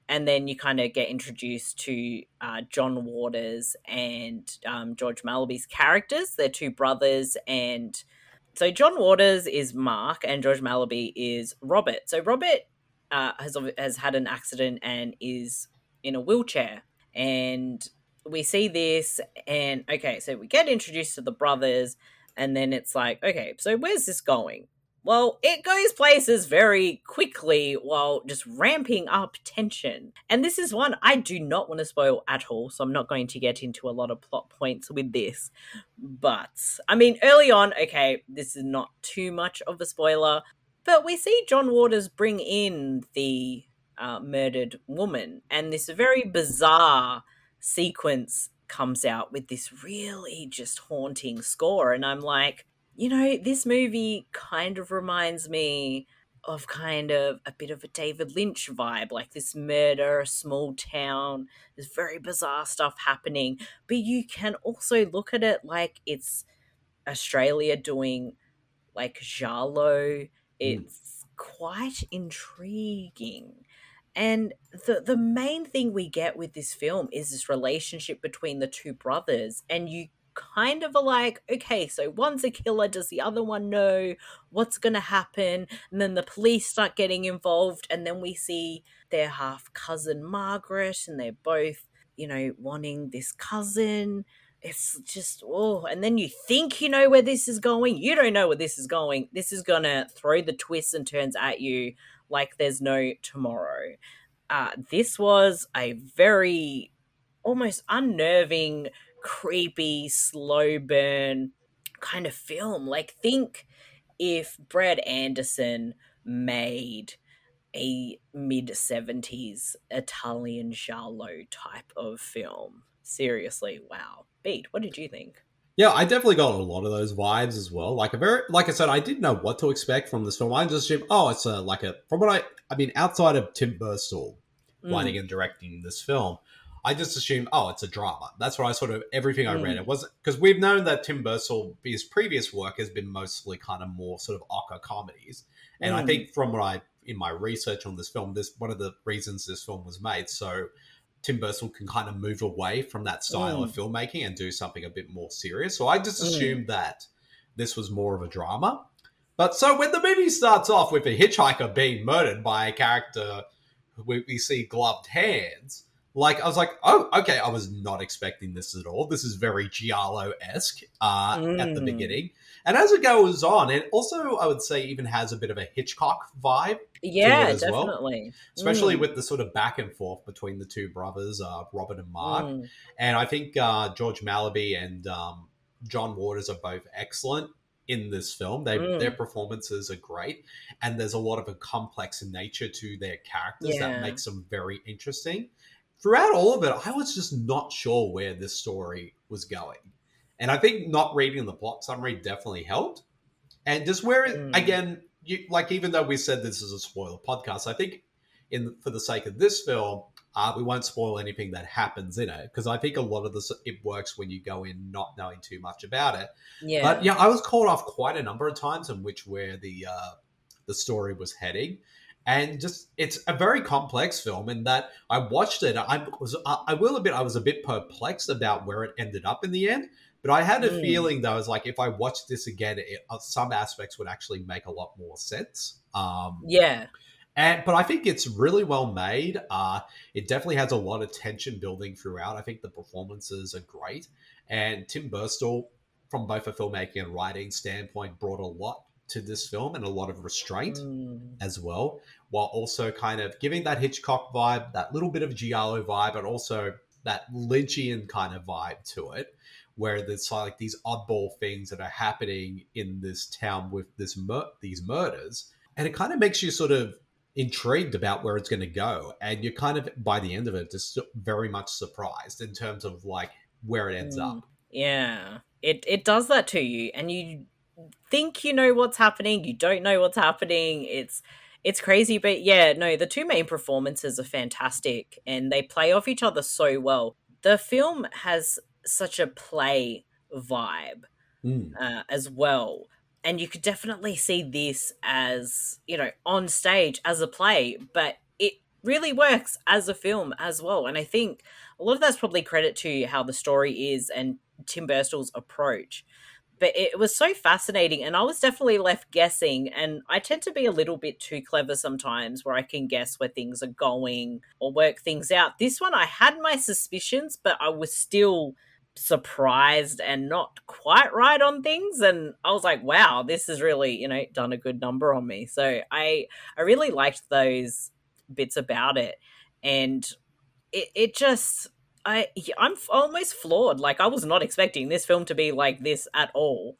And then you kind of get introduced to uh, John Waters and um, George Malaby's characters. They're two brothers. And so John Waters is Mark and George Malaby is Robert. So Robert uh, has, has had an accident and is in a wheelchair. And we see this and, okay, so we get introduced to the brothers and then it's like, okay, so where's this going? Well, it goes places very quickly while just ramping up tension. And this is one I do not want to spoil at all, so I'm not going to get into a lot of plot points with this. But, I mean, early on, okay, this is not too much of a spoiler, but we see John Waters bring in the uh, murdered woman, and this very bizarre sequence comes out with this really just haunting score, and I'm like, you know, this movie kind of reminds me of kind of a bit of a David Lynch vibe, like this murder, a small town, there's very bizarre stuff happening, but you can also look at it like it's Australia doing like giallo. It's mm. quite intriguing. And the the main thing we get with this film is this relationship between the two brothers, and you kind of are like, okay, so one's a killer, does the other one know what's going to happen? And then the police start getting involved, and then we see their half cousin Margaret, and they're both, you know, wanting this cousin. It's just, oh, and then you think you know where this is going. You don't know where this is going. This is going to throw the twists and turns at you like there's no tomorrow. Uh, this was a very almost unnerving, creepy, slow burn kind of film. Like, think if Brad Anderson made a mid-seventies Italian giallo type of film. Seriously, wow. Beat, what did you think? Yeah, I definitely got a lot of those vibes as well. Like a very, like I said, I didn't know what to expect from this film. I just assumed, oh, it's a like a from what I, I mean, outside of Tim Burstall mm. writing and directing this film, I just assumed, oh, it's a drama. That's what I sort of everything I mm. read. It wasn't because we've known that Tim Burstall, his previous work has been mostly kind of more sort of ochre comedies, and mm. I think from what I in my research on this film, this one of the reasons this film was made. So Tim Burstall can kind of move away from that style mm. of filmmaking and do something a bit more serious. So I just assumed mm. that this was more of a drama. But so when the movie starts off with a hitchhiker being murdered by a character we, we see gloved hands, like I was like, oh, okay, I was not expecting this at all. This is very Giallo-esque uh, mm. at the beginning. And as it goes on, it also, I would say, even has a bit of a Hitchcock vibe. Yeah, to it as definitely. Well. Especially mm. with the sort of back and forth between the two brothers, uh, Robert and Mark. Mm. And I think uh, George Malaby and um, John Waters are both excellent in this film. They, mm. Their performances are great. And there's a lot of a complex nature to their characters yeah. that makes them very interesting. Throughout all of it, I was just not sure where this story was going. And I think not reading the plot summary definitely helped. And just where, it, mm. again, you, like even though we said this is a spoiler podcast, I think in for the sake of this film, uh, we won't spoil anything that happens in it. Because I think a lot of this, it works when you go in not knowing too much about it. Yeah. But yeah, I was caught off quite a number of times in which where the uh, the story was heading. And just, it's a very complex film in that I watched it. I was, I will admit, I was a bit perplexed about where it ended up in the end. But I had a mm. feeling that I was like, if I watched this again, it, uh, some aspects would actually make a lot more sense. Um, yeah. And but I think it's really well made. Uh, it definitely has a lot of tension building throughout. I think the performances are great. And Tim Burstall, from both a filmmaking and writing standpoint, brought a lot to this film and a lot of restraint mm. as well, while also kind of giving that Hitchcock vibe, that little bit of Giallo vibe, but also that Lynchian kind of vibe to it, where there's like these oddball things that are happening in this town with this mur- these murders. And it kind of makes you sort of intrigued about where it's going to go. And you're kind of, by the end of it, just very much surprised in terms of like where it ends mm. up. Yeah, it, it does that to you. And you think you know what's happening. You don't know what's happening. It's It's crazy, but yeah, no, the two main performances are fantastic and they play off each other so well. The film has such a play vibe mm. uh, as well. And you could definitely see this as, you know, on stage as a play, but it really works as a film as well. And I think a lot of that's probably credit to how the story is and Tim Burstall's approach. But it was so fascinating, and I was definitely left guessing, and I tend to be a little bit too clever sometimes where I can guess where things are going or work things out. This one, I had my suspicions, but I was still surprised and not quite right on things, and I was like, wow, this has really, you know, done a good number on me. So I I really liked those bits about it, and it, it just... I, I'm almost floored. Like, I was not expecting this film to be like this at all.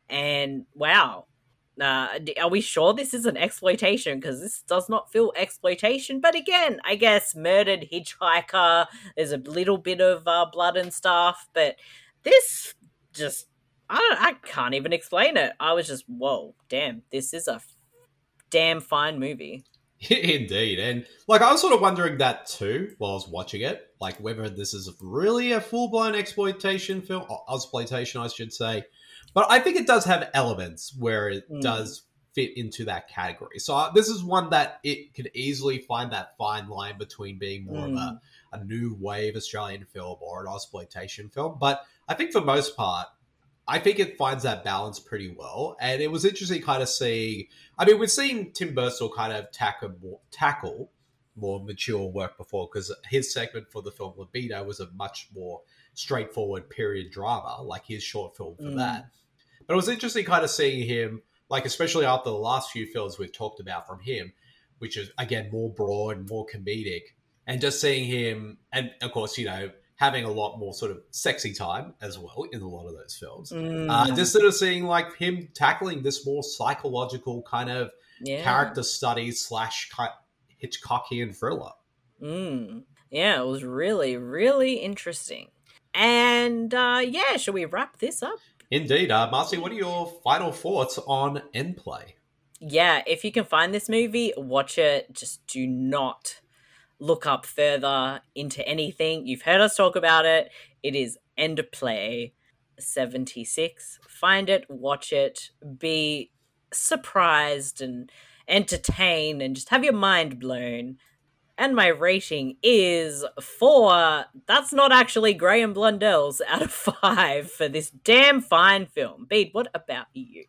And wow. Uh, are we sure this is an exploitation? Because this does not feel exploitation. But again, I guess murdered hitchhiker. There's a little bit of uh, blood and stuff. But this just, I, don't, I can't even explain it. I was just, whoa, damn, this is a f- damn fine movie. Indeed. And like, I was sort of wondering that too while I was watching it, like whether this is really a full-blown exploitation film, or exploitation, I should say. But I think it does have elements where it mm. does fit into that category. So uh, this is one that it could easily find that fine line between being more mm. of a, a new wave Australian film or an exploitation film. But I think for most part, I think it finds that balance pretty well. And it was interesting kind of seeing... I mean, we've seen Tim Burstall kind of tackle more, tackle more mature work before, because his segment for the film Libido was a much more straightforward period drama, like his short film for mm. that. But it was interesting kind of seeing him, like especially after the last few films we've talked about from him, which is, again, more broad, more comedic, and just seeing him, and of course, you know, having a lot more sort of sexy time as well in a lot of those films. Mm. Uh, just sort of seeing like him tackling this more psychological kind of yeah. character studies slash Hitchcockian thriller. Mm. Yeah, it was really, really interesting. And uh, yeah, shall we wrap this up? Indeed. Uh, Marcy, what are your final thoughts on End Play? Yeah, if you can find this movie, watch it. Just do not look up further into anything. You've heard us talk about it. It is End Play seventy-six. Find it, watch it, be surprised and entertained and just have your mind blown. And my rating is four. That's not actually Graham Blundell's out of five for this damn fine film. Bede, what about you?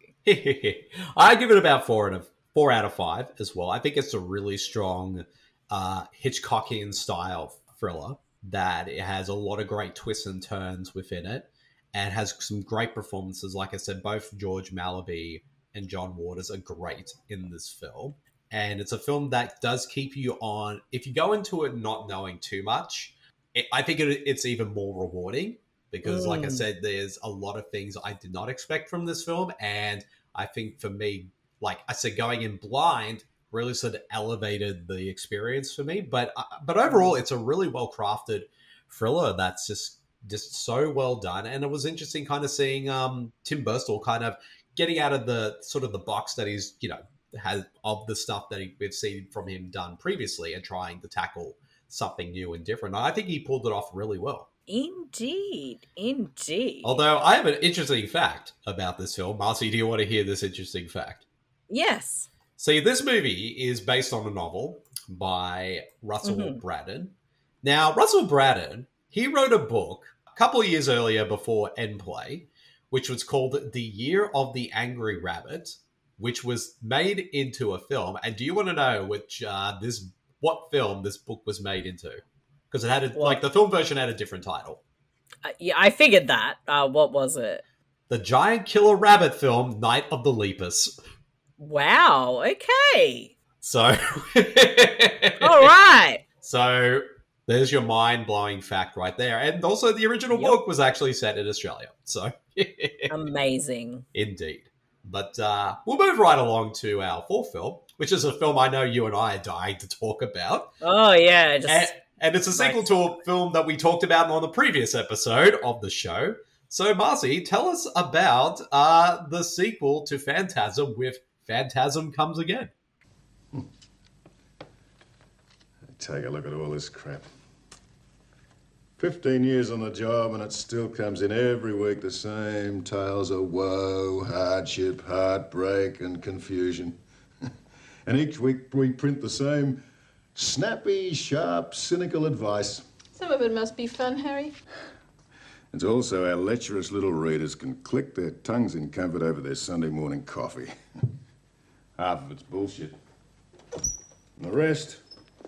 I give it about four and a four out of five as well. I think it's a really strong uh, Hitchcockian style thriller that it has a lot of great twists and turns within it and has some great performances. Like I said, both George Malaby and John Waters are great in this film. And it's a film that does keep you on. If you go into it not knowing too much, it, I think it, it's even more rewarding because, mm. like I said, there's a lot of things I did not expect from this film. And I think for me, like I said, going in blind really sort of elevated the experience for me. But uh, but overall, it's a really well-crafted thriller that's just just so well done. And it was interesting kind of seeing um, Tim Burstall kind of getting out of the sort of the box that he's, you know, has of the stuff that he, we've seen from him done previously and trying to tackle something new and different. I think he pulled it off really well. Indeed. Indeed. Although I have an interesting fact about this film. Marcy, do you want to hear this interesting fact? Yes. See, this movie is based on a novel by Russell mm-hmm. Braddon. Now, Russell Braddon, he wrote a book a couple of years earlier before End Play, which was called The Year of the Angry Rabbit, which was made into a film. And do you want to know which uh, this what film this book was made into? Because it had a, like the film version had a different title. Uh, yeah, I figured that. Uh, what was it? The Giant Killer Rabbit film, Night of the Lepus. Wow. Okay. So, all right. So there's your mind-blowing fact right there. And also the original yep. book was actually set in Australia. So amazing. Indeed. But uh, we'll move right along to our fourth film, which is a film I know you and I are dying to talk about. Oh, yeah. Just and, and it's a sequel like... to a film that we talked about on the previous episode of the show. So, Marcy, tell us about uh, the sequel to Phantasm with Phantasm Comes Again. Hmm. Take a look at all this crap. Fifteen years on the job and it still comes in every week the same tales of woe, hardship, heartbreak and confusion. And each week we print the same Snappy, sharp, cynical advice. Some of it must be fun, Harry. It's also how lecherous little readers can click their tongues in comfort over their Sunday morning coffee. Half of it's bullshit. And the rest,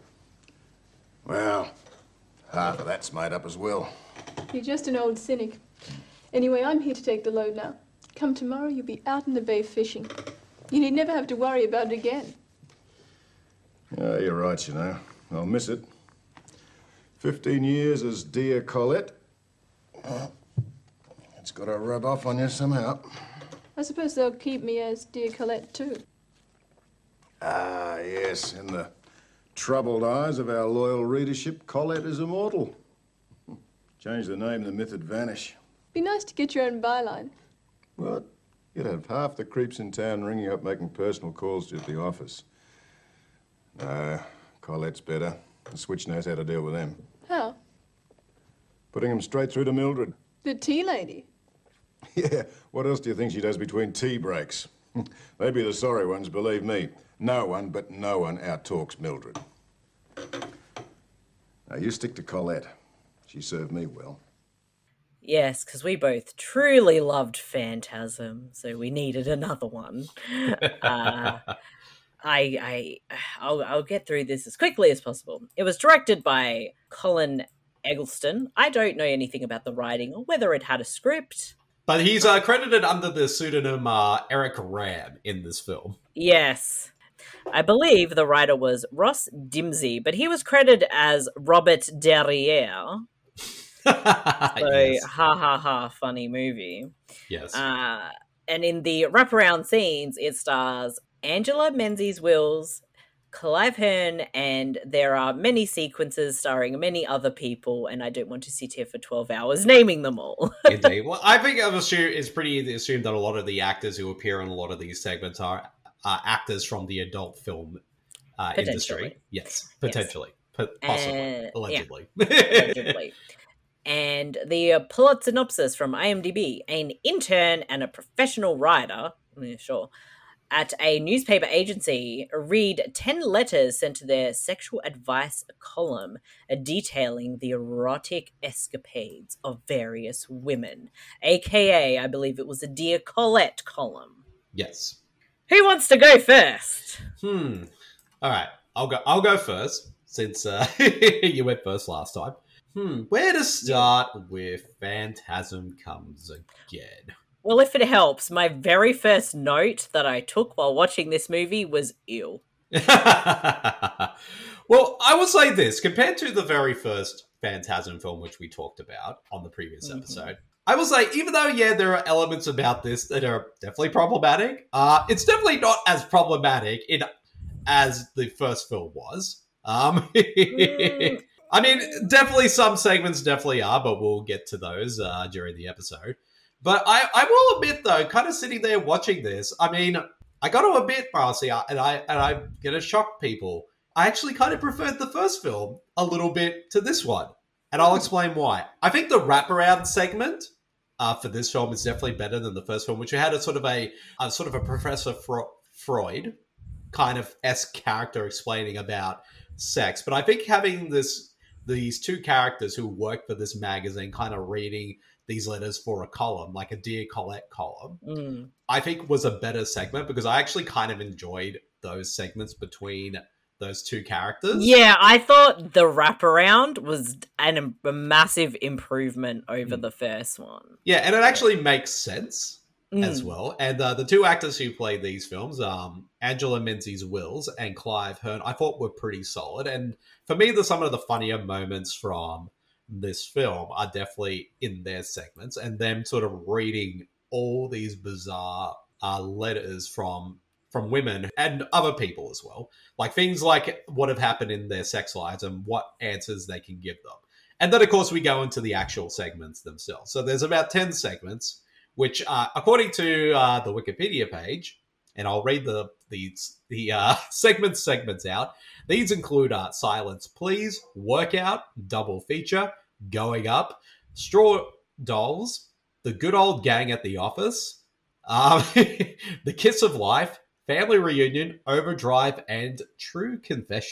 well, half of that's made up as well. You're just an old cynic. Anyway, I'm here to take the load now. Come tomorrow, you'll be out in the bay fishing. You need never have to worry about it again. Oh, you're right, you know. I'll miss it. Fifteen years as dear Colette. It's got to rub off on you somehow. I suppose they'll keep me as dear Colette, too. Ah, yes. In the troubled eyes of our loyal readership, Colette is immortal. Change the name, the myth would vanish. Be nice to get your own byline. What? You'd have half the creeps in town ringing up making personal calls to the office. No, Colette's better. The switch knows how to deal with them. How? Putting them straight through to Mildred. The tea lady. Yeah, what else do you think she does between tea breaks? They'd be the sorry ones, believe me. No one, but no one, out-talks Mildred. Now, you stick to Colette. She served me well. Yes, because we both truly loved Phantasm, so we needed another one. uh, I, I, I'll, I'll get through this as quickly as possible. It was directed by Colin Eggleston. I don't know anything about the writing or whether it had a script. But he's uh, credited under the pseudonym uh, Eric Ram in this film. Yes. I believe the writer was Ross Dimsey, but he was credited as Robert Derriere. So, Yes. ha ha ha, funny movie. Yes. Uh, and in the wraparound scenes, it stars Angela Menzies-Wills, Clive Hearn, and there are many sequences starring many other people, and I don't want to sit here for twelve hours naming them all. Indeed. Well, I think I've assumed, it's pretty easy to assume that a lot of the actors who appear in a lot of these segments are uh, actors from the adult film uh, industry. Yes, potentially. Yes. P- possibly. Uh, allegedly. Yeah. Allegedly. And the uh, plot synopsis from IMDb: an intern and a professional writer, yeah, sure, at a newspaper agency read ten letters sent to their sexual advice column uh, detailing the erotic escapades of various women, aka I believe it was a Dear Colette column. Yes. Who wants to go first? Hmm. All right. I'll go. I'll go first since uh, you went first last time. Hmm. Where to start with Phantasm Comes Again? Well, if it helps, my very first note that I took while watching this movie was ew. Well, I will say this. Compared to the very first Phantasm film, which we talked about on the previous Mm-hmm. episode, I will say, even though, yeah, there are elements about this that are definitely problematic, uh, it's definitely not as problematic in as the first film was. Um, Mm. I mean, definitely some segments definitely are, but we'll get to those uh, during the episode. But I, I will admit, though, kind of sitting there watching this, I mean, I got to admit, Marcy, and, I, and I'm going to shock people, I actually kind of preferred the first film a little bit to this one. And I'll explain why. I think the wraparound segment uh, for this film is definitely better than the first film, which had a sort of a, a sort of a Professor Fro- Freud kind of esque character explaining about sex. But I think having this these two characters who work for this magazine kind of reading these letters for a column, like a Dear Colette column, Mm. I think was a better segment because I actually kind of enjoyed those segments between those two characters. Yeah, I thought the wraparound was an, a massive improvement over Mm. the first one. Yeah, and it actually makes sense Mm. as well. And uh, the two actors who played these films, um, Angela Menzies-Wills and Clive Hearn, I thought were pretty solid. And for me, the some of the funnier moments from this film are definitely in their segments, and them sort of reading all these bizarre uh, letters from from women and other people as well, like things like what have happened in their sex lives and what answers they can give them. And then, of course, we go into the actual segments themselves. So there's about ten segments, which, uh, according to uh, the Wikipedia page, and I'll read the the, the uh, segments segments out. These include uh, Silence Please, Workout, Double Feature, Going Up, Straw Dolls, The Good Old Gang at the Office, um, The Kiss of Life, Family Reunion, Overdrive, and True Confession.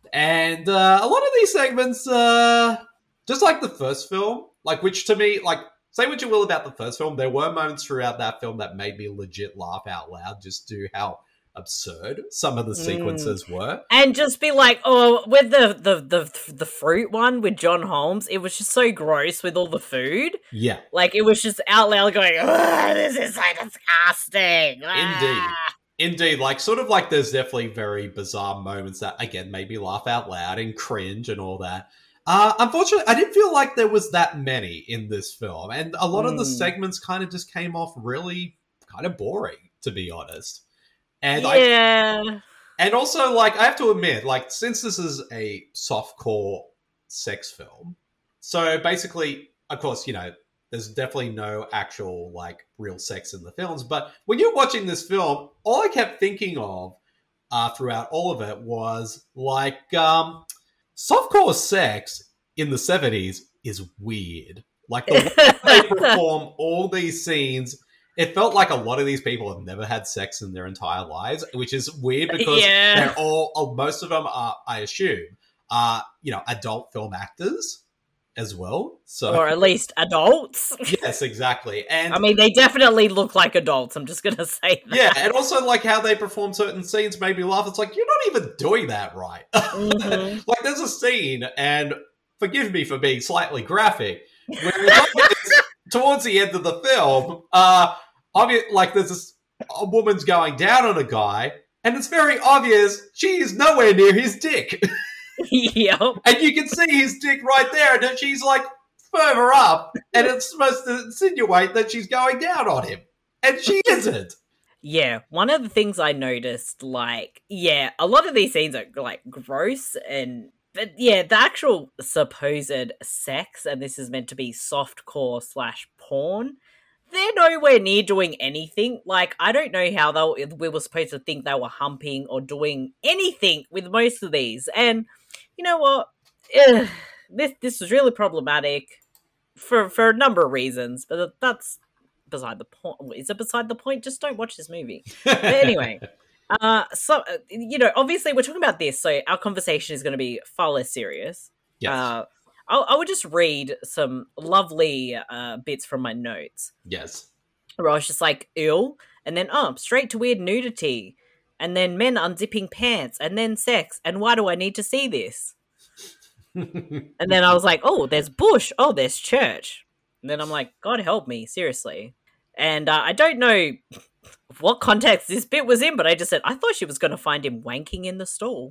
And uh, a lot of these segments, uh, just like the first film, like which to me, like say what you will about the first film, there were moments throughout that film that made me legit laugh out loud just to how absurd some of the sequences mm. were. And just be like, oh, with the, the, the, the fruit one with John Holmes, it was just so gross with all the food. Yeah. Like, it was just out loud going, oh, this is so disgusting. Indeed. Ah. Indeed, like sort of like there's definitely very bizarre moments that again made me laugh out loud and cringe and all that. Uh, unfortunately, I didn't feel like there was that many in this film, and a lot mm. of the segments kind of just came off really kind of boring, to be honest. And yeah, I, and also like I have to admit, like since this is a softcore sex film, so basically, of course, you know. There's definitely no actual, like, real sex in the films. But when you're watching this film, all I kept thinking of uh, throughout all of it was, like, um, softcore sex in the seventies is weird. Like, the way they perform all these scenes, it felt like a lot of these people have never had sex in their entire lives, which is weird because yeah. they're all, oh, most of them are, I assume, are, you know, adult film actors. As well, so or at least adults. Yes, exactly. And I mean, they definitely look like adults. I'm just gonna say that. Yeah, and also like how they perform certain scenes made me laugh. It's like you're not even doing that right. Mm-hmm. Like there's a scene, and forgive me for being slightly graphic, where it's towards the end of the film, uh, obvious like there's this, a woman's going down on a guy, and it's very obvious she is nowhere near his dick. Yep. And you can see his dick right there, and she's like further up, and it's supposed to insinuate that she's going down on him, and she isn't. Yeah, one of the things I noticed, like, yeah, a lot of these scenes are like gross, and but yeah, the actual supposed sex, and this is meant to be softcore slash porn. They're nowhere near doing anything. Like, I don't know how they we were supposed to think they were humping or doing anything with most of these. And you know what? Ugh, this this was really problematic for for a number of reasons. But that's beside the point. Is it beside the point? Just don't watch this movie. But anyway, uh, so you know, obviously we're talking about this, so our conversation is going to be far less serious. Yes. Uh, I'll, I would just read some lovely uh, bits from my notes. Yes. Where I was just like, ew. And then, oh, straight to weird nudity. And then men unzipping pants. And then sex. And why do I need to see this? And then I was like, oh, there's bush. Oh, there's church. And then I'm like, God help me, seriously. And uh, I don't know what context this bit was in, but I just said, I thought she was going to find him wanking in the stall.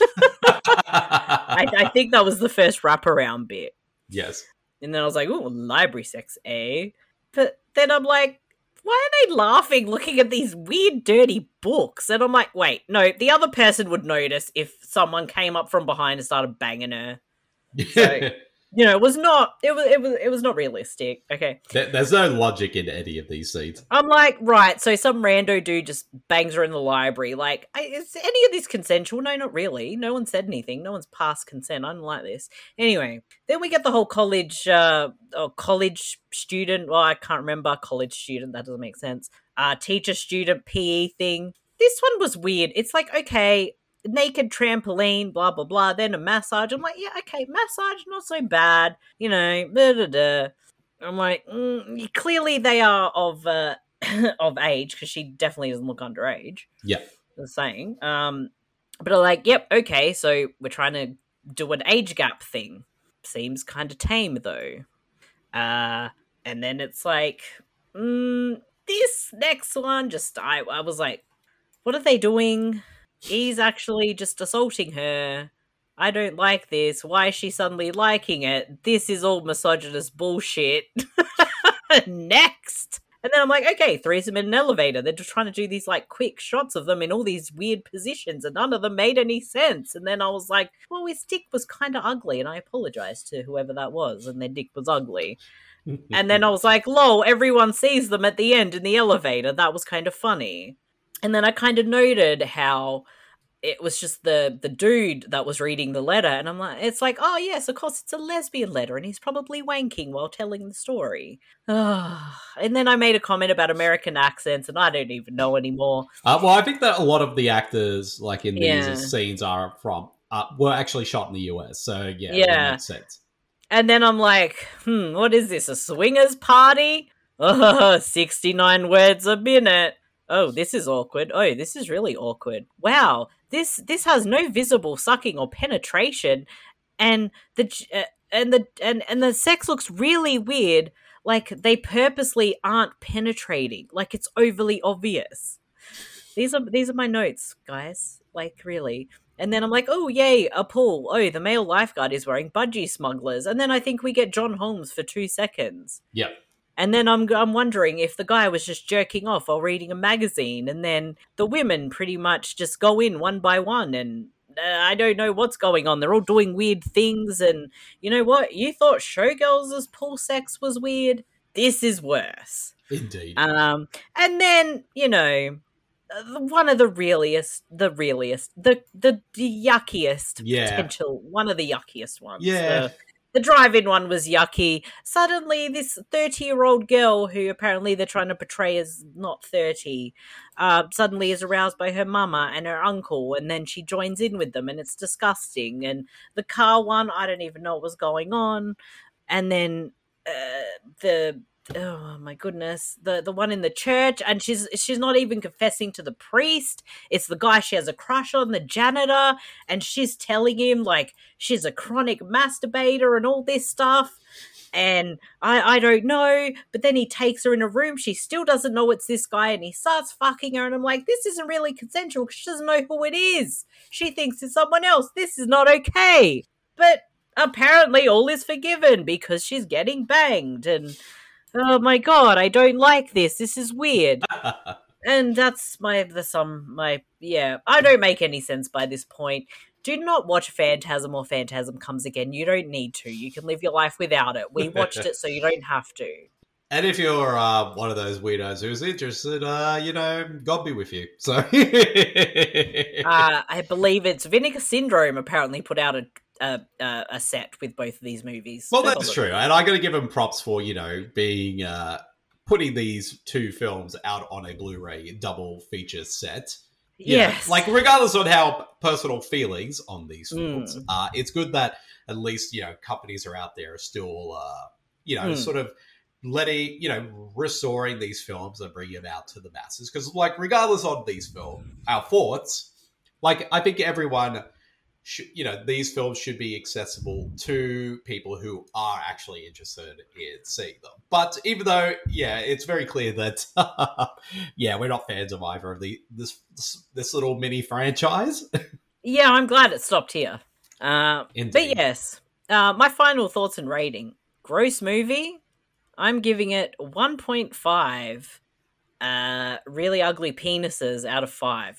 I, I think that was the first wraparound bit. Yes. And then I was like, ooh, library sex, eh? But then I'm like, why are they laughing looking at these weird, dirty books? And I'm like, wait, no, the other person would notice if someone came up from behind and started banging her. So, you know, it was not, it was, it was, it was not realistic. Okay. There, there's no logic in any of these scenes. I'm like, right, so some rando dude just bangs her in the library. Like, is any of this consensual? No, not really. No one said anything. No one's passed consent. I don't like this. Anyway, then we get the whole college, uh, or college student, well, I can't remember, college student, that doesn't make sense. Uh, teacher student P E thing. This one was weird. It's like, okay, naked trampoline, blah, blah, blah, then a massage. I'm like, yeah, okay, massage, not so bad, you know, da, da, da. I'm like, mm, clearly they are of uh, of age, because she definitely doesn't look underage. Yeah. The saying. Um, but I'm like, yep, okay, so we're trying to do an age gap thing. Seems kind of tame, though. Uh, and then it's like, mm, this next one, just, I, I was like, what are they doing? He's actually just assaulting her. I don't like this. Why is she suddenly liking it? This is all misogynist bullshit. Next. And then I'm like, okay, threesome in an elevator. They're just trying to do these like quick shots of them in all these weird positions, and none of them made any sense. And then I was like, well, his dick was kind of ugly, and I apologized to whoever that was, and their dick was ugly. And then I was like, lol, everyone sees them at the end in the elevator. That was kind of funny. And then I kind of noted how it was just the the dude that was reading the letter, and I'm like, it's like, oh yes, of course it's a lesbian letter, and he's probably wanking while telling the story. Oh. And then I made a comment about American accents, and I don't even know anymore. Uh, well, I think that a lot of the actors, like in these Yeah. scenes, are from uh, were actually shot in the U S. So yeah, Yeah. it makes sense. And then I'm like, hmm, what is this, a swingers party? Oh, sixty-nine words a minute. Oh, this is awkward. Oh, this is really awkward. Wow, this this has no visible sucking or penetration, and the uh, and the and and the sex looks really weird. Like they purposely aren't penetrating. Like it's overly obvious. These are these are my notes, guys. Like really. And then I'm like, oh, yay, a pool. Oh, the male lifeguard is wearing budgie smugglers. And then I think we get John Holmes for two seconds. Yep. And then I'm I'm wondering if the guy was just jerking off while reading a magazine. And then the women pretty much just go in one by one. And uh, I don't know what's going on. They're all doing weird things. And you know what? You thought Showgirls' pool sex was weird? This is worse. Indeed. Um, and then, you know... one of the realiest, the realiest, the the, the yuckiest yeah. potential, one of the yuckiest ones. Yeah. The, the drive-in one was yucky. Suddenly, this thirty-year-old girl, who apparently they're trying to portray as not thirty, uh, suddenly is aroused by her mama and her uncle, and then she joins in with them, and it's disgusting. And the car one, I don't even know what was going on. And then uh, the... oh my goodness, the the one in the church, and she's she's not even confessing to the priest. It's the guy she has a crush on, the janitor, and she's telling him like she's a chronic masturbator and all this stuff. And I I don't know, but then he takes her in a room. She still doesn't know it's this guy, and he starts fucking her. And I'm like, this isn't really consensual because she doesn't know who it is. She thinks it's someone else. This is not okay. But apparently, all is forgiven because she's getting banged and. Oh my god, I don't like this. This is weird. And that's my the sum my yeah. I don't make any sense by this point. Do not watch Phantasm or Phantasm Comes Again. You don't need to. You can live your life without it. We watched it so you don't have to. And if you're uh, one of those weirdos who's interested, uh, you know, God be with you. So, uh, I believe it's Vinegar Syndrome. Apparently, put out a a, a set with both of these movies. Well, that's true, and I got to give them props for you know being uh, putting these two films out on a Blu-ray double feature set. You yes, know, like regardless of how personal feelings on these films, mm. uh, it's good that at least you know companies are out there still, uh, you know, Mm. sort of. letting, you know, restoring these films and bringing them out to the masses. Because, like, regardless of these films, our thoughts, like, I think everyone, should, you know, these films should be accessible to people who are actually interested in seeing them. But even though, yeah, it's very clear that, yeah, we're not fans of either of the this this, this little mini franchise. Yeah, I'm glad it stopped here. Uh, Indeed. but yes, uh, my final thoughts and rating. Gross movie. I'm giving it one point five uh, really ugly penises out of five.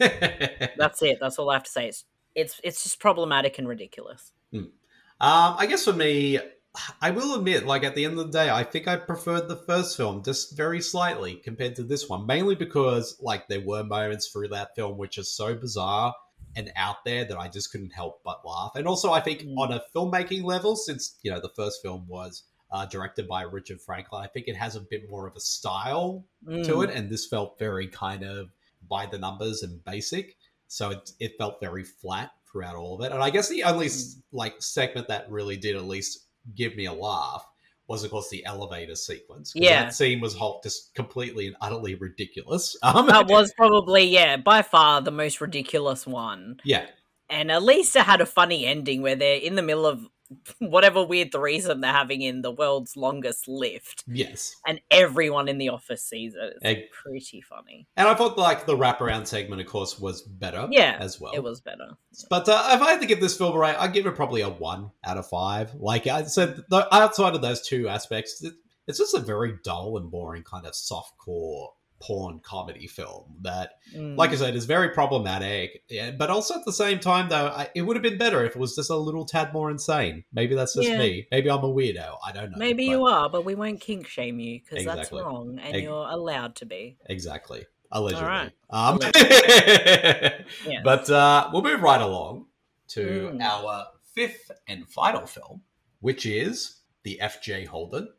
That's it. That's all I have to say. It's it's, it's just problematic and ridiculous. Hmm. Um, I guess for me, I will admit, like, at the end of the day, I think I preferred the first film just very slightly compared to this one, mainly because, like, there were moments through that film which are so bizarre and out there that I just couldn't help but laugh. And also, I think Mm. on a filmmaking level, since, you know, the first film was Uh, directed by Richard Franklin, I think it has a bit more of a style Mm. to it, and this felt very kind of by the numbers and basic, so it, it felt very flat throughout all of it. And I guess the only like segment that really did at least give me a laugh was, of course, the elevator sequence. 'Cause Yeah. that scene was whole, just completely and utterly ridiculous. Um, That was probably, yeah, by far the most ridiculous one. yeah, And at least it had a funny ending where they're in the middle of whatever weird threesome they're having in the world's longest lift. yes. And everyone in the office sees it. It's Egg. pretty funny. And I thought like the wraparound segment, of course, was better. Yeah, as well. it was better. But uh, if I had to give this film a rate, I'd give it probably a one out of five. Like I said, the, outside of those two aspects, it, it's just a very dull and boring kind of softcore porn comedy film that, Mm. like I said, is very problematic. Yeah, but also at the same time, though, I, it would have been better if it was just a little tad more insane. Maybe that's just Yeah. me. Maybe I'm a weirdo. I don't know. Maybe but- you are, but we won't kink shame you because that's Exactly. wrong and Ex- you're allowed to be. Exactly. Allegedly. All right. Um, Yes. But uh, we'll move right along to Mm. our fifth and final film, which is the F J Holden.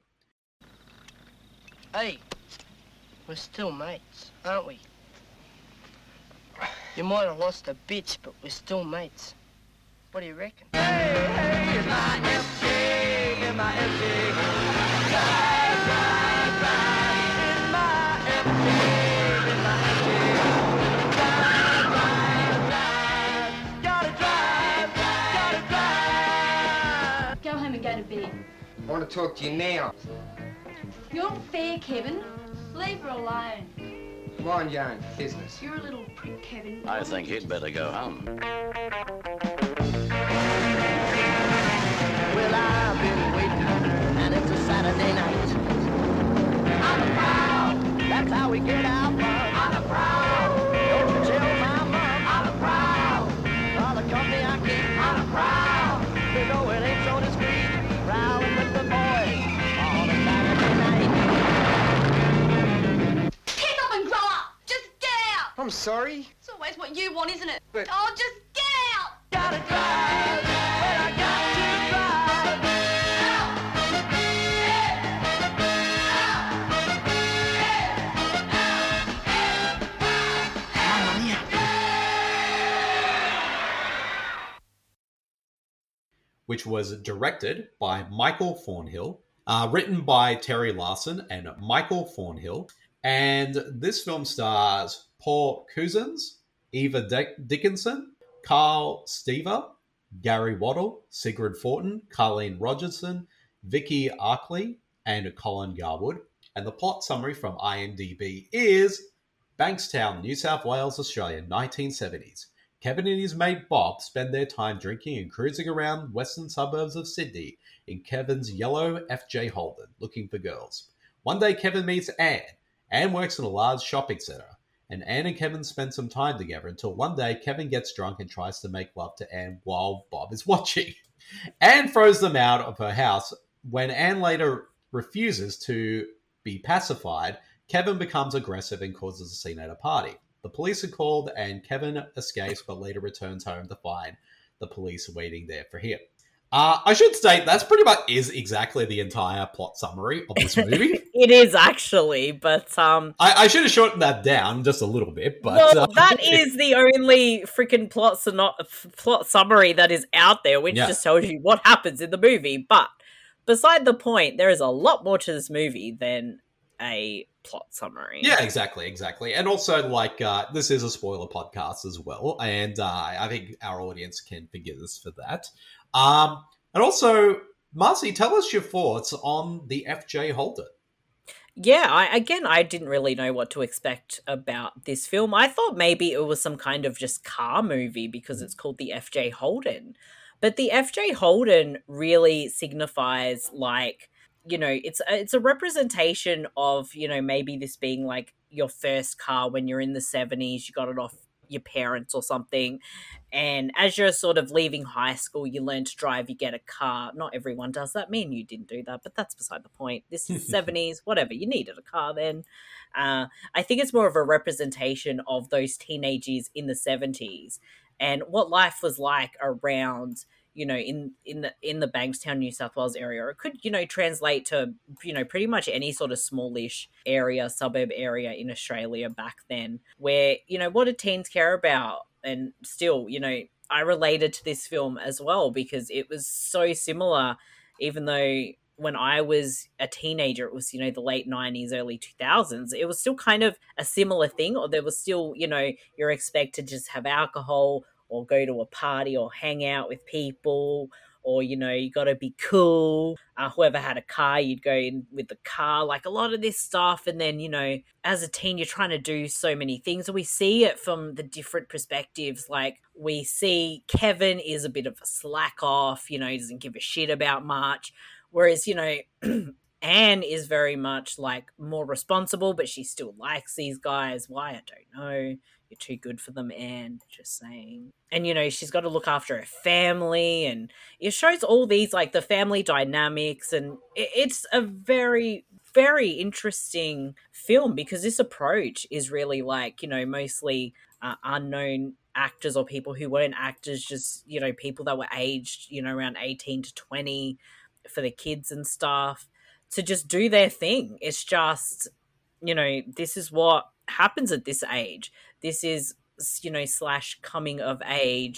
Hey, we're still mates, aren't we? You might have lost a bitch, but we're still mates. What do you reckon? Hey, hey, in my F J, in my F J. Drive, drive, drive, in my F J, in my F J. Drive, drive, drive, gotta drive, gotta drive. Go home and go to bed. I want to talk to you now. You're not fair, Kevin. Leave her alone. Mind your own business. You're a little prick, Kevin. I think he'd better go home. Well, I've been waiting, and it's a Saturday night. On the prowl, that's how we get our fun. On the prowl, don't you tell my mom. On the prowl, all the company I keep. On the prowl, they know it ain't so discreet. Prowling with the boys on a Saturday night. Kick up and grow up. Just get out. I'm sorry. It's always what you want, isn't it? But- Oh, just get out. Gotta drive, but I got to drive. Which was directed by Michael Thornhill, uh, written by Terry Larson and Michael Thornhill. And this film stars Paul Cousins, Eva Dick- Dickinson, Carl Stever, Gary Waddle, Sigrid Fortin, Carleen Rogerson, Vicky Arkley, and Colin Garwood. And the plot summary from IMDb is Bankstown, New South Wales, Australia, nineteen seventies. Kevin and his mate Bob spend their time drinking and cruising around western suburbs of Sydney in Kevin's yellow F J Holden, looking for girls. One day Kevin meets Anne. Anne works in a large shopping centre, and Anne and Kevin spend some time together until one day Kevin gets drunk and tries to make love to Anne while Bob is watching. Anne throws them out of her house. When Anne later refuses to be pacified, Kevin becomes aggressive and causes a scene at a party. The police are called and Kevin escapes but later returns home to find the police waiting there for him. Uh, I should state that's pretty much is exactly the entire plot summary of this movie. It is actually, but um, I, I should have shortened that down just a little bit. But well, uh, that is the only freaking plot, so plot summary that is out there, which Yeah. just tells you what happens in the movie. But beside the point, there is a lot more to this movie than a plot summary. Yeah, exactly, exactly. And also, like, uh, this is a spoiler podcast as well, and uh, I think our audience can forgive us for that. Um, and also, Marcy, tell us your thoughts on the F J Holden. Yeah, I, again, I didn't really know what to expect about this film. I thought maybe it was some kind of just car movie because it's called the F J Holden. But the F J Holden really signifies, like, you know, it's a, it's a representation of, you know, maybe this being like your first car when you're in the seventies, you got it off your parents or something. And as you're sort of leaving high school, you learn to drive, you get a car. Not everyone does that. Me and you didn't do that, but that's beside the point. This is seventies, whatever. You needed a car then. Uh, I think it's more of a representation of those teenagers in the seventies and what life was like around, you know, in, in the in the Bankstown, New South Wales area. Or it could, you know, translate to, you know, pretty much any sort of smallish area, suburb area in Australia back then, where, you know, what do teens care about? And still, you know, I related to this film as well because it was so similar, even though when I was a teenager, it was, you know, the late nineties, early two thousands, it was still kind of a similar thing, or there was still, you know, you're expected to just have alcohol or go to a party or hang out with people, or, you know, you got to be cool. Uh, whoever had a car, you'd go in with the car, like a lot of this stuff. And then, you know, as a teen, you're trying to do so many things. And we see it from the different perspectives. Like, we see Kevin is a bit of a slack off, you know, he doesn't give a shit about much. Whereas, you know, Anne is very much like more responsible, but she still likes these guys. Why? I don't know. You're too good for them, Anne. Just saying. And, you know, she's got to look after her family. And it shows all these, like, the family dynamics. And it, it's a very, very interesting film because this approach is really, like, you know, mostly uh, unknown actors or people who weren't actors, just, you know, people that were aged, you know, around eighteen to twenty for the kids and stuff to just do their thing. It's just, you know, this is what happens at this age. This is, you know, slash coming of age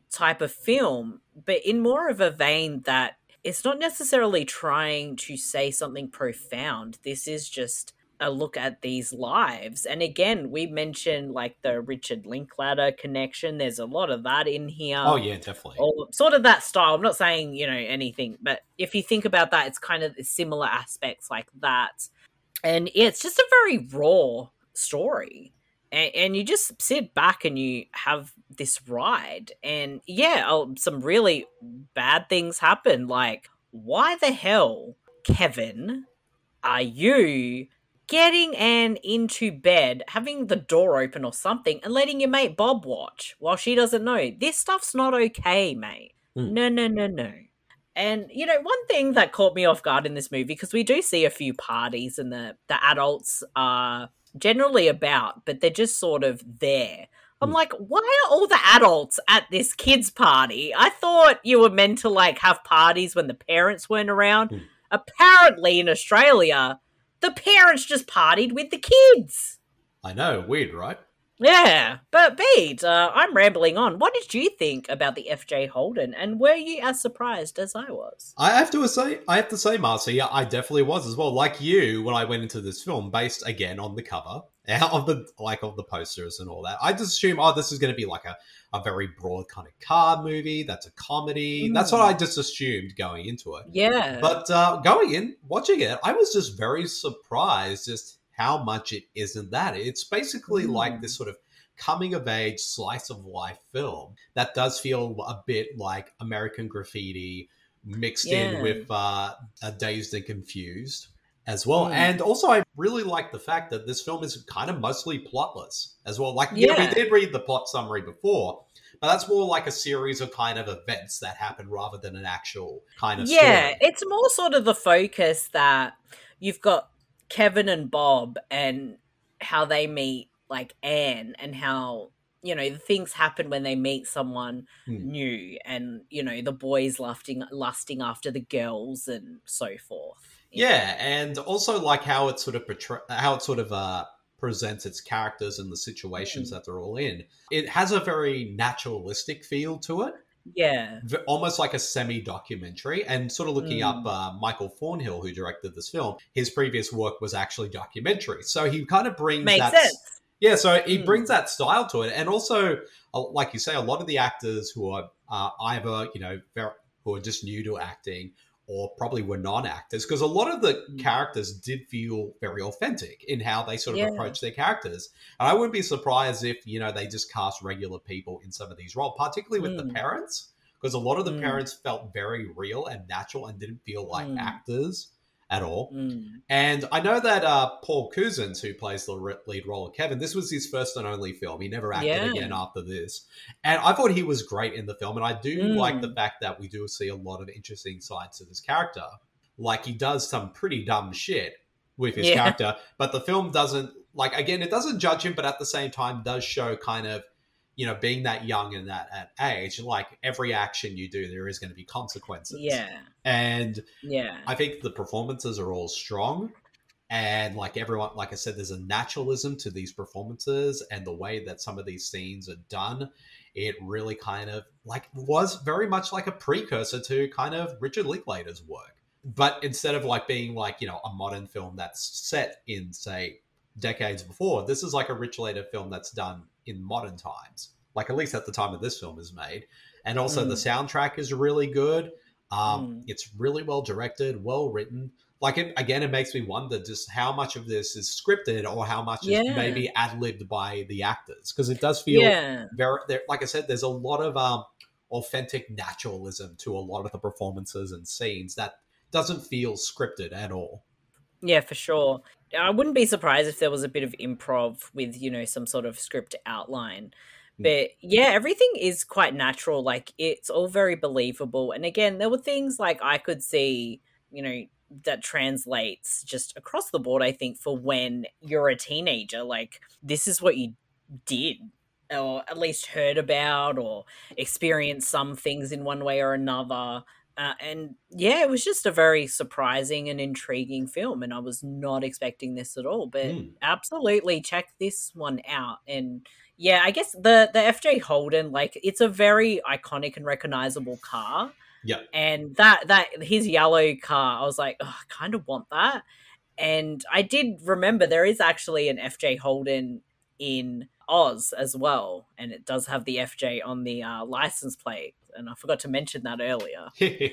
type of film, but in more of a vein that it's not necessarily trying to say something profound. This is just a look at these lives. And again, we mentioned like the Richard Linklater connection. There's a lot of that in here. Oh yeah, definitely. Or sort of that style. I'm not saying, you know, anything, but if you think about that, it's kind of similar aspects like that. And yeah, it's just a very raw story. And, and you just sit back and you have this ride. And yeah, oh, some really bad things happen. Like, why the hell, Kevin, are you getting Anne into bed, having the door open or something, and letting your mate Bob watch while she doesn't know? This stuff's not okay, mate. Mm. No, no, no, no. And, you know, one thing that caught me off guard in this movie, because we do see a few parties and the, the adults are generally about, but they're just sort of there. I'm like, why are all the adults at this kids' party? I thought you were meant to, like, have parties when the parents weren't around. Mm. Apparently, in Australia, the parents just partied with the kids. I know, weird, right? Yeah, but Bede, uh, I'm rambling on. What did you think about the F J Holden, and were you as surprised as I was? I have to say, I have to say, Marcy, yeah, I definitely was as well. Like you, when I went into this film, based again on the cover, of the like of the posters and all that, I just assume, oh, this is going to be like a, a very broad kind of car movie. That's a comedy. Mm. That's what I just assumed going into it. Yeah, but uh, going in, watching it, I was just very surprised just how much it isn't that. It's basically mm. like this sort of coming of age slice of life film that does feel a bit like American Graffiti mixed yeah. in with uh, a Dazed and Confused as well. Mm. And also I really like the fact that this film is kind of mostly plotless as well. Like, yeah, yeah we did read the plot summary before, but that's more like a series of kind of events that happen rather than an actual kind of yeah, story. It's more sort of the focus that you've got Kevin and Bob and how they meet like Anne and how, you know, the things happen when they meet someone hmm. new and, you know, the boys lusting, lusting after the girls and so forth. Yeah. And also like how it sort of portray- how it sort of uh, presents its characters and the situations mm. that they're all in. It has a very naturalistic feel to it. Yeah. Almost like a semi-documentary. And sort of looking mm. up uh, Michael Thornhill, who directed this film, his previous work was actually documentary. So he kind of brings Makes that... sense. Yeah, so he mm. brings that style to it. And also, uh, like you say, a lot of the actors who are uh, either, you know, very, who are just new to acting or probably were non-actors, because a lot of the mm. characters did feel very authentic in how they sort of yeah. approach their characters. And I wouldn't be surprised if, you know, they just cast regular people in some of these roles, particularly with mm. the parents, because a lot of the mm. parents felt very real and natural and didn't feel like mm. actors at all. Mm. And I know that uh, Paul Cousins, who plays the lead role of Kevin, this was his first and only film. He never acted yeah. again after this. And I thought he was great in the film. And I do Mm. like the fact that we do see a lot of interesting sides to this character. Like, he does some pretty dumb shit with his Yeah. character, but the film doesn't, like, again, it doesn't judge him, but at the same time does show kind of, you know, being that young and that at age, like every action you do, there is going to be consequences. Yeah. And Yeah. I think the performances are all strong. And like everyone, like I said, there's a naturalism to these performances and the way that some of these scenes are done. It really kind of like was very much like a precursor to kind of Richard Linklater's work. But instead of like being like, you know, a modern film that's set in, say, decades before, this is like a Rich Linklater film that's done in modern times, like at least at the time that this film is made. And also Mm. the soundtrack is really good. Um, Mm. It's really well directed, well written. Like, it, again, it makes me wonder just how much of this is scripted or how much Yeah. is maybe ad-libbed by the actors. Because it does feel Yeah. very, there, like I said, there's a lot of um, authentic naturalism to a lot of the performances and scenes that doesn't feel scripted at all. Yeah, for sure. I wouldn't be surprised if there was a bit of improv with, you know, some sort of script outline. But yeah, everything is quite natural. Like, it's all very believable. And again, there were things like I could see, you know, that translates just across the board, I think, for when you're a teenager. Like, this is what you did, or at least heard about, or experienced some things in one way or another. Uh, and yeah, it was just a very surprising and intriguing film, and I was not expecting this at all. But Mm. absolutely check this one out. And Yeah, I guess the the F J Holden, like, it's a very iconic and recognizable car. Yeah. And that that his yellow car, I was like, oh, I kind of want that. And I did remember there is actually an F J Holden in Oz as well, and it does have the F J on the uh, license plate. And I forgot to mention that earlier.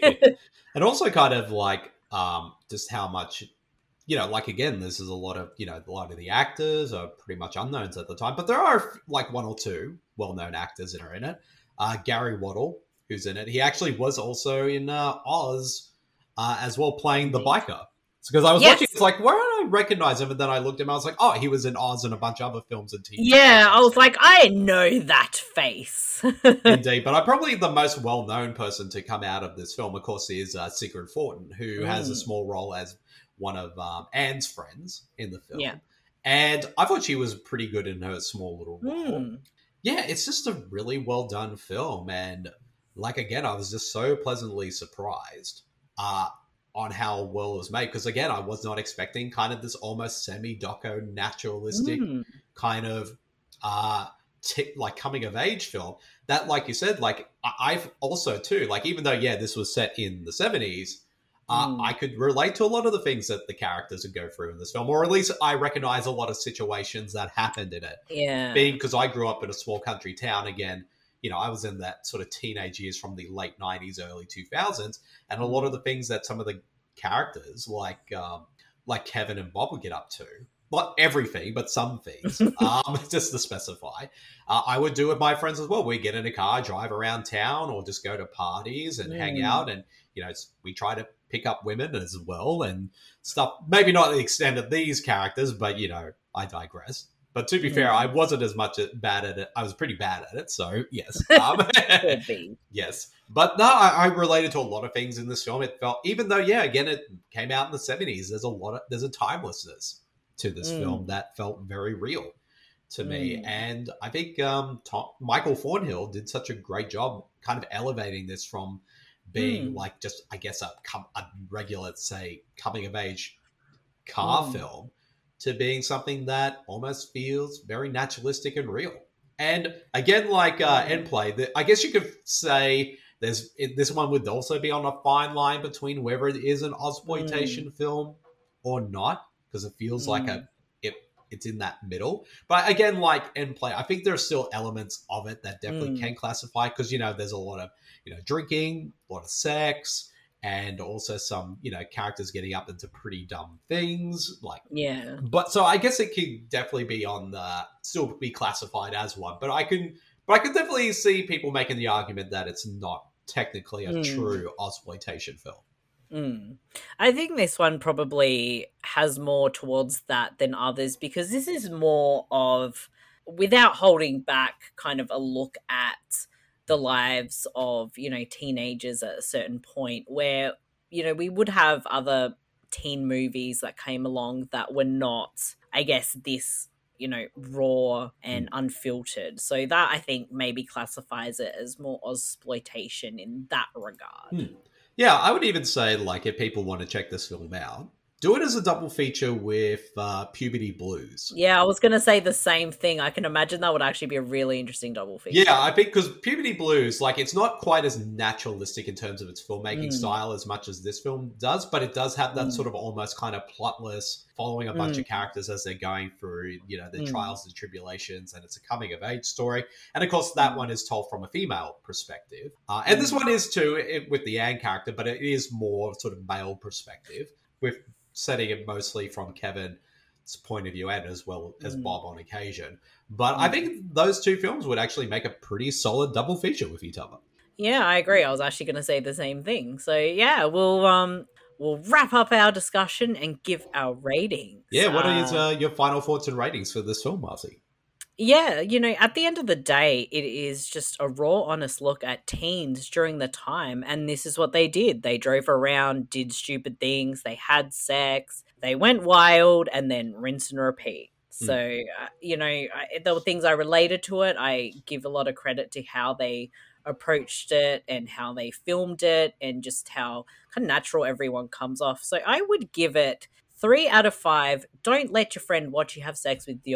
And also kind of like um, just how much, you know, like, again, this is a lot of, you know, a lot of the actors are pretty much unknowns at the time, but there are like one or two well-known actors that are in it. Uh, Gary Waddle, who's in it. He actually was also in uh, Oz uh, as well, playing the biker. Because I was Yes. watching, it's like, where did I recognize him? And then I looked at him, I was like, oh, he was in Oz and a bunch of other films and T V. Yeah, I was like, I know that face. Indeed, but I'm probably the most well-known person to come out of this film, of course, is uh, Sigrid Thornton, who has a Mm. small role as one of um, Anne's friends in the film. Yeah. And I thought she was pretty good in her small little role. Mm. Yeah, it's just a really well-done film. And, like, again, I was just so pleasantly surprised uh, on how well it was made. Because, again, I was not expecting kind of this almost semi-doco, naturalistic Mm. kind of uh t- like coming of age film that, like you said, like I- I've also too, like, even though yeah this was set in the seventies, uh, Mm. I could relate to a lot of the things that the characters would go through in this film, or at least I recognize a lot of situations that happened in it. Yeah. Being because I grew up in a small country town, again, you know, I was in that sort of teenage years from the late nineties, early two thousands, and a lot of the things that some of the characters like um like Kevin and Bob would get up to, not everything, but some things, um, just to specify, uh, I would do with my friends as well. We get in a car, drive around town, or just go to parties and hang Mm. out. And, you know, it's, we try to pick up women as well and stuff. Maybe not the extent of these characters, but, you know, I digress. But to be fair, Mm. I wasn't as much bad at it. I was pretty bad at it. So, yes. Um, Could be. Yes. But no, I, I related to a lot of things in this film. It felt, even though, yeah, again, it came out in the seventies, there's a lot of, there's a timelessness to this Mm. film that felt very real to me. Mm. And I think um, Tom, Michael Thornhill did such a great job kind of elevating this from being Mm. like just, I guess, a, com- a regular, say, coming of age car Mm. film to being something that almost feels very naturalistic and real. And again, like uh, Endplay, the, I guess you could say there's it, this one would also be on a fine line between whether it is an Ozploitation film or not, because it feels like a it it's in that middle. But again, like Endplay, I think there are still elements of it that definitely Mm. can classify, because, you know, there's a lot of, you know, drinking, a lot of sex, and also some, you know, characters getting up into pretty dumb things, like Yeah. but so I guess it could definitely be on the still be classified as one. But I can but I can definitely see people making the argument that it's not technically a Mm. true Ozploitation film. Mm. I think this one probably has more towards that than others, because this is more of, without holding back, kind of a look at the lives of, you know, teenagers at a certain point, where, you know, we would have other teen movies that came along that were not, I guess, this, you know, raw and unfiltered. So that, I think, maybe classifies it as more Ozploitation in that regard. Hmm. Yeah, I would even say, like, if people want to check this film out, do it as a double feature with uh, Puberty Blues. Yeah, I was going to say the same thing. I can imagine that would actually be a really interesting double feature. Yeah, I think because Puberty Blues, like, it's not quite as naturalistic in terms of its filmmaking Mm. style as much as this film does, but it does have that Mm. sort of almost kind of plotless, following a bunch Mm. of characters as they're going through, you know, their Mm. trials and tribulations, and it's a coming of age story. And of course, that one is told from a female perspective. Uh, and this one is too, it, with the Anne character, but it is more sort of male perspective, with setting it mostly from Kevin's point of view and as well as Mm. Bob on occasion. But I think those two films would actually make a pretty solid double feature with each other. Yeah, I agree. I was actually going to say the same thing. So yeah, we'll um we'll wrap up our discussion and give our ratings. Yeah, what Uh, is uh, your final thoughts and ratings for this film, Marcy? Yeah, you know, at the end of the day, it is just a raw, honest look at teens during the time. And this is what they did. They drove around, did stupid things, they had sex, they went wild, and then rinse and repeat. So, uh, you know, I, there were things I related to it. I give a lot of credit to how they approached it and how they filmed it and just how kind of natural everyone comes off. So I would give it three out of five. Don't let your friend watch you have sex with your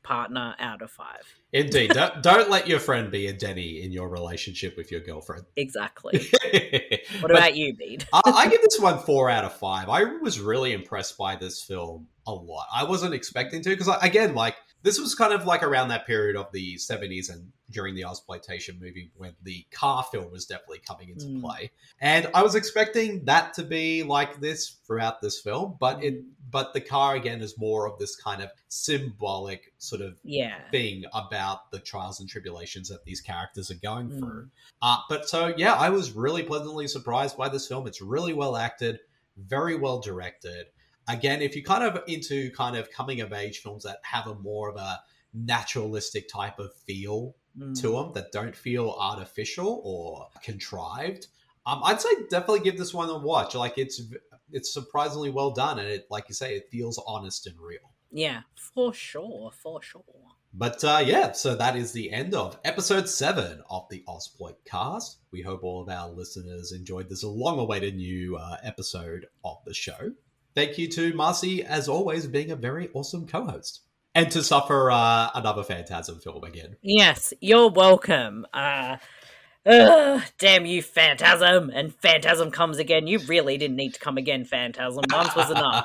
partner out of five. Indeed. don't, don't let your friend be a Denny in your relationship with your girlfriend. Exactly. What about you, Bede? I, I give this one four out of five. I was really impressed by this film a lot. I wasn't expecting to, because, again, like, this was kind of like around that period of the seventies and during the Ozploitation movie when the car film was definitely coming into Mm. play. And I was expecting that to be like this throughout this film, but it but the car, again, is more of this kind of symbolic sort of Yeah. thing about the trials and tribulations that these characters are going Mm. through. Uh, but so, yeah, I was really pleasantly surprised by this film. It's really well acted, very well directed. Again, if you're kind of into kind of coming-of-age films that have a more of a naturalistic type of feel Mm. to them, that don't feel artificial or contrived, um, I'd say definitely give this one a watch. Like, it's it's surprisingly well done, and it, like you say, it feels honest and real. Yeah, for sure, for sure. But uh, yeah, so that is the end of episode seven of the Ozploit cast. We hope all of our listeners enjoyed this long-awaited new uh, episode of the show. Thank you to Marcy, as always, being a very awesome co-host. And to suffer uh, another Phantasm film again. Yes, you're welcome. Uh, ugh, damn you, Phantasm. And Phantasm comes again. You really didn't need to come again, Phantasm. Once was enough.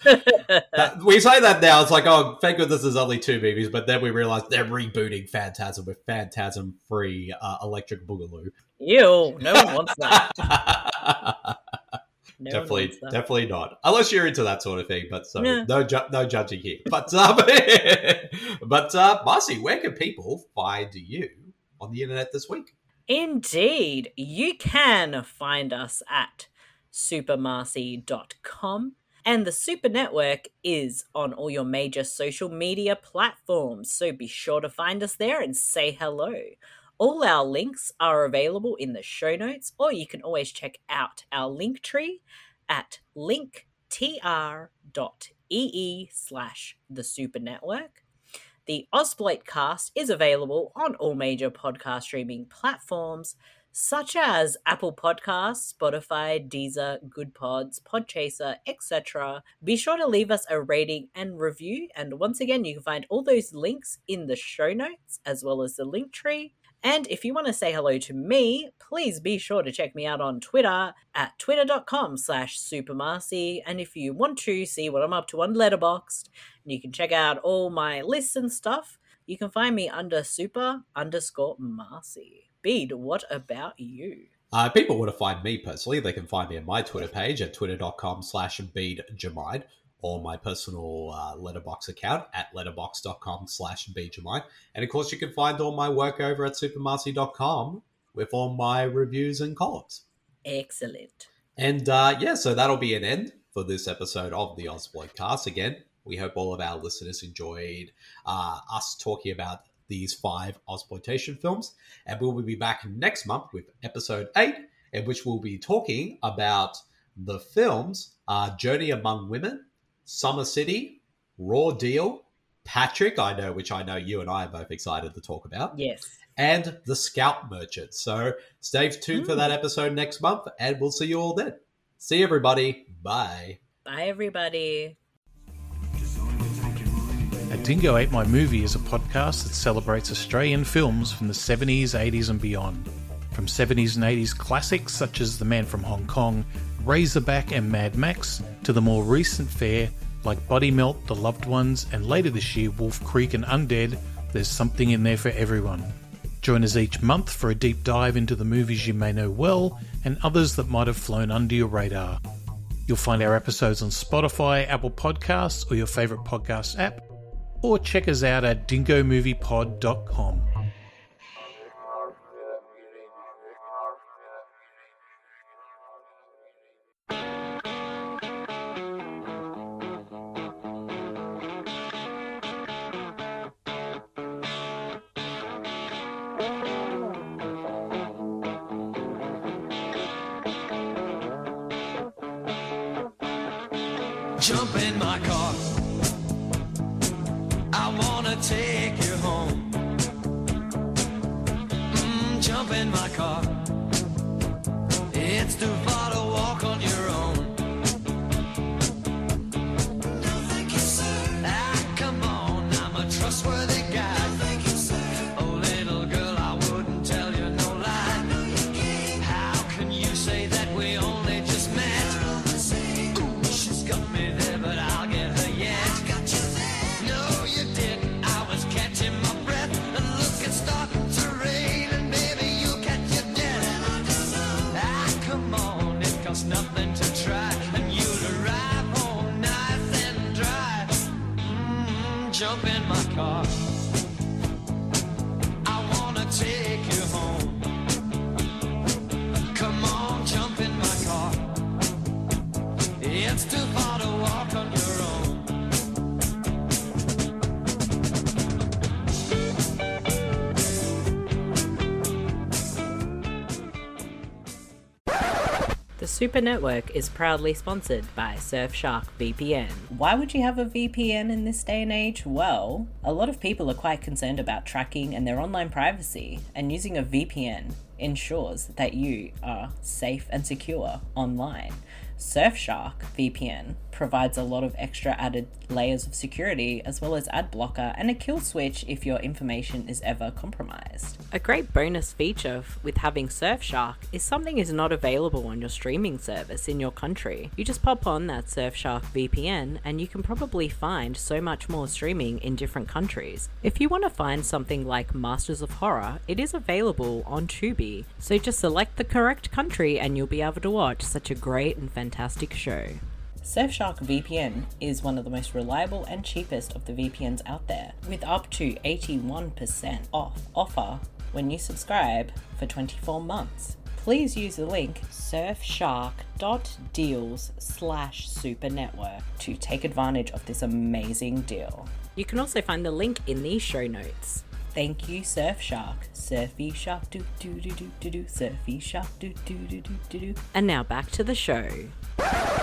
That- we say that now, it's like, oh, thank goodness there's only two movies, but then we realize they're rebooting Phantasm with Phantasm-free uh, Electric Boogaloo. Ew, no one wants that. No one definitely, wants that. definitely not. Unless you're into that sort of thing. But so Yeah. no, ju- no judging here. But um, but uh, Marcy, where can people find you on the internet this week? Indeed, you can find us at super marcy dot com, and the Super Network is on all your major social media platforms, so be sure to find us there and say hello. All our links are available in the show notes, or you can always check out our link tree at linktr.ee slash the Super Network. The Ozploit cast is available on all major podcast streaming platforms, such as Apple Podcasts, Spotify, Deezer, Good Pods, Podchaser, et cetera. Be sure to leave us a rating and review, and once again, you can find all those links in the show notes, as well as the link tree. And if you want to say hello to me, please be sure to check me out on Twitter at twitter.com slash supermarcy. And if you want to see what I'm up to on Letterboxd, and you can check out all my lists and stuff, you can find me under super underscore Marcy. Bede, what about you? Uh, people want to find me personally, they can find me on my Twitter page at twitter.com slash beadjamide, or my personal uh, Letterboxd account at letterboxd.com slash beadjamide. And of course, you can find all my work over at supermarcy dot com with all my reviews and columns. Excellent. And uh, yeah, so that'll be an end for this episode of the Ozploit cast. Again, we hope all of our listeners enjoyed uh, us talking about these five Ozploitation films. And we'll be back next month with episode eight, in which we'll be talking about the films uh, Journey Among Women, Summer City, Raw Deal, Patrick, I know, which I know you and I are both excited to talk about. Yes. And The Scout Merchant. So stay tuned mm. for that episode next month, and we'll see you all then. See everybody. Bye. Bye, everybody. A Dingo Ate My Movie is a podcast that celebrates Australian films from the seventies, eighties and beyond. From seventies and eighties classics such as The Man from Hong Kong, Razorback and Mad Max, to the more recent fare like Body Melt, The Loved Ones, and later this year Wolf Creek and Undead. There's something in there for everyone. Join us each month for a deep dive into the movies you may know well and others that might have flown under your radar. You'll find our episodes on Spotify, Apple Podcasts, or your favourite podcast app, or check us out at dingo movie pod dot com. Jump in my car, I wanna take you home. Mm, jump in my car, it's too far to walk on your own. No, thank you, sir. Ah, come on, I'm a trustworthy jump in my car. I wanna take you home. Come on, jump in my car. It's too far to walk on your own. The Super Network is proudly sponsored by Surfshark V P N. Why would you have a V P N in this day and age? Well, a lot of people are quite concerned about tracking and their online privacy, and using a V P N ensures that you are safe and secure online. Surfshark V P N provides a lot of extra added layers of security, as well as ad blocker and a kill switch if your information is ever compromised. A great bonus feature with having Surfshark is something is not available on your streaming service in your country. You just pop on that Surfshark V P N and you can probably find so much more streaming in different countries. If you want to find something like Masters of Horror, it is available on Tubi, so just select the correct country and you'll be able to watch such a great and fantastic show. Surfshark V P N is one of the most reliable and cheapest of the V P Ns out there, with up to eighty-one percent off offer when you subscribe for twenty-four months. Please use the link surfshark.deals slash supernetwork to take advantage of this amazing deal. You can also find the link in the show notes. Thank you, Surfshark. Surfy shark do do do do do do. Surfy shark do do do do do do. And now back to the show.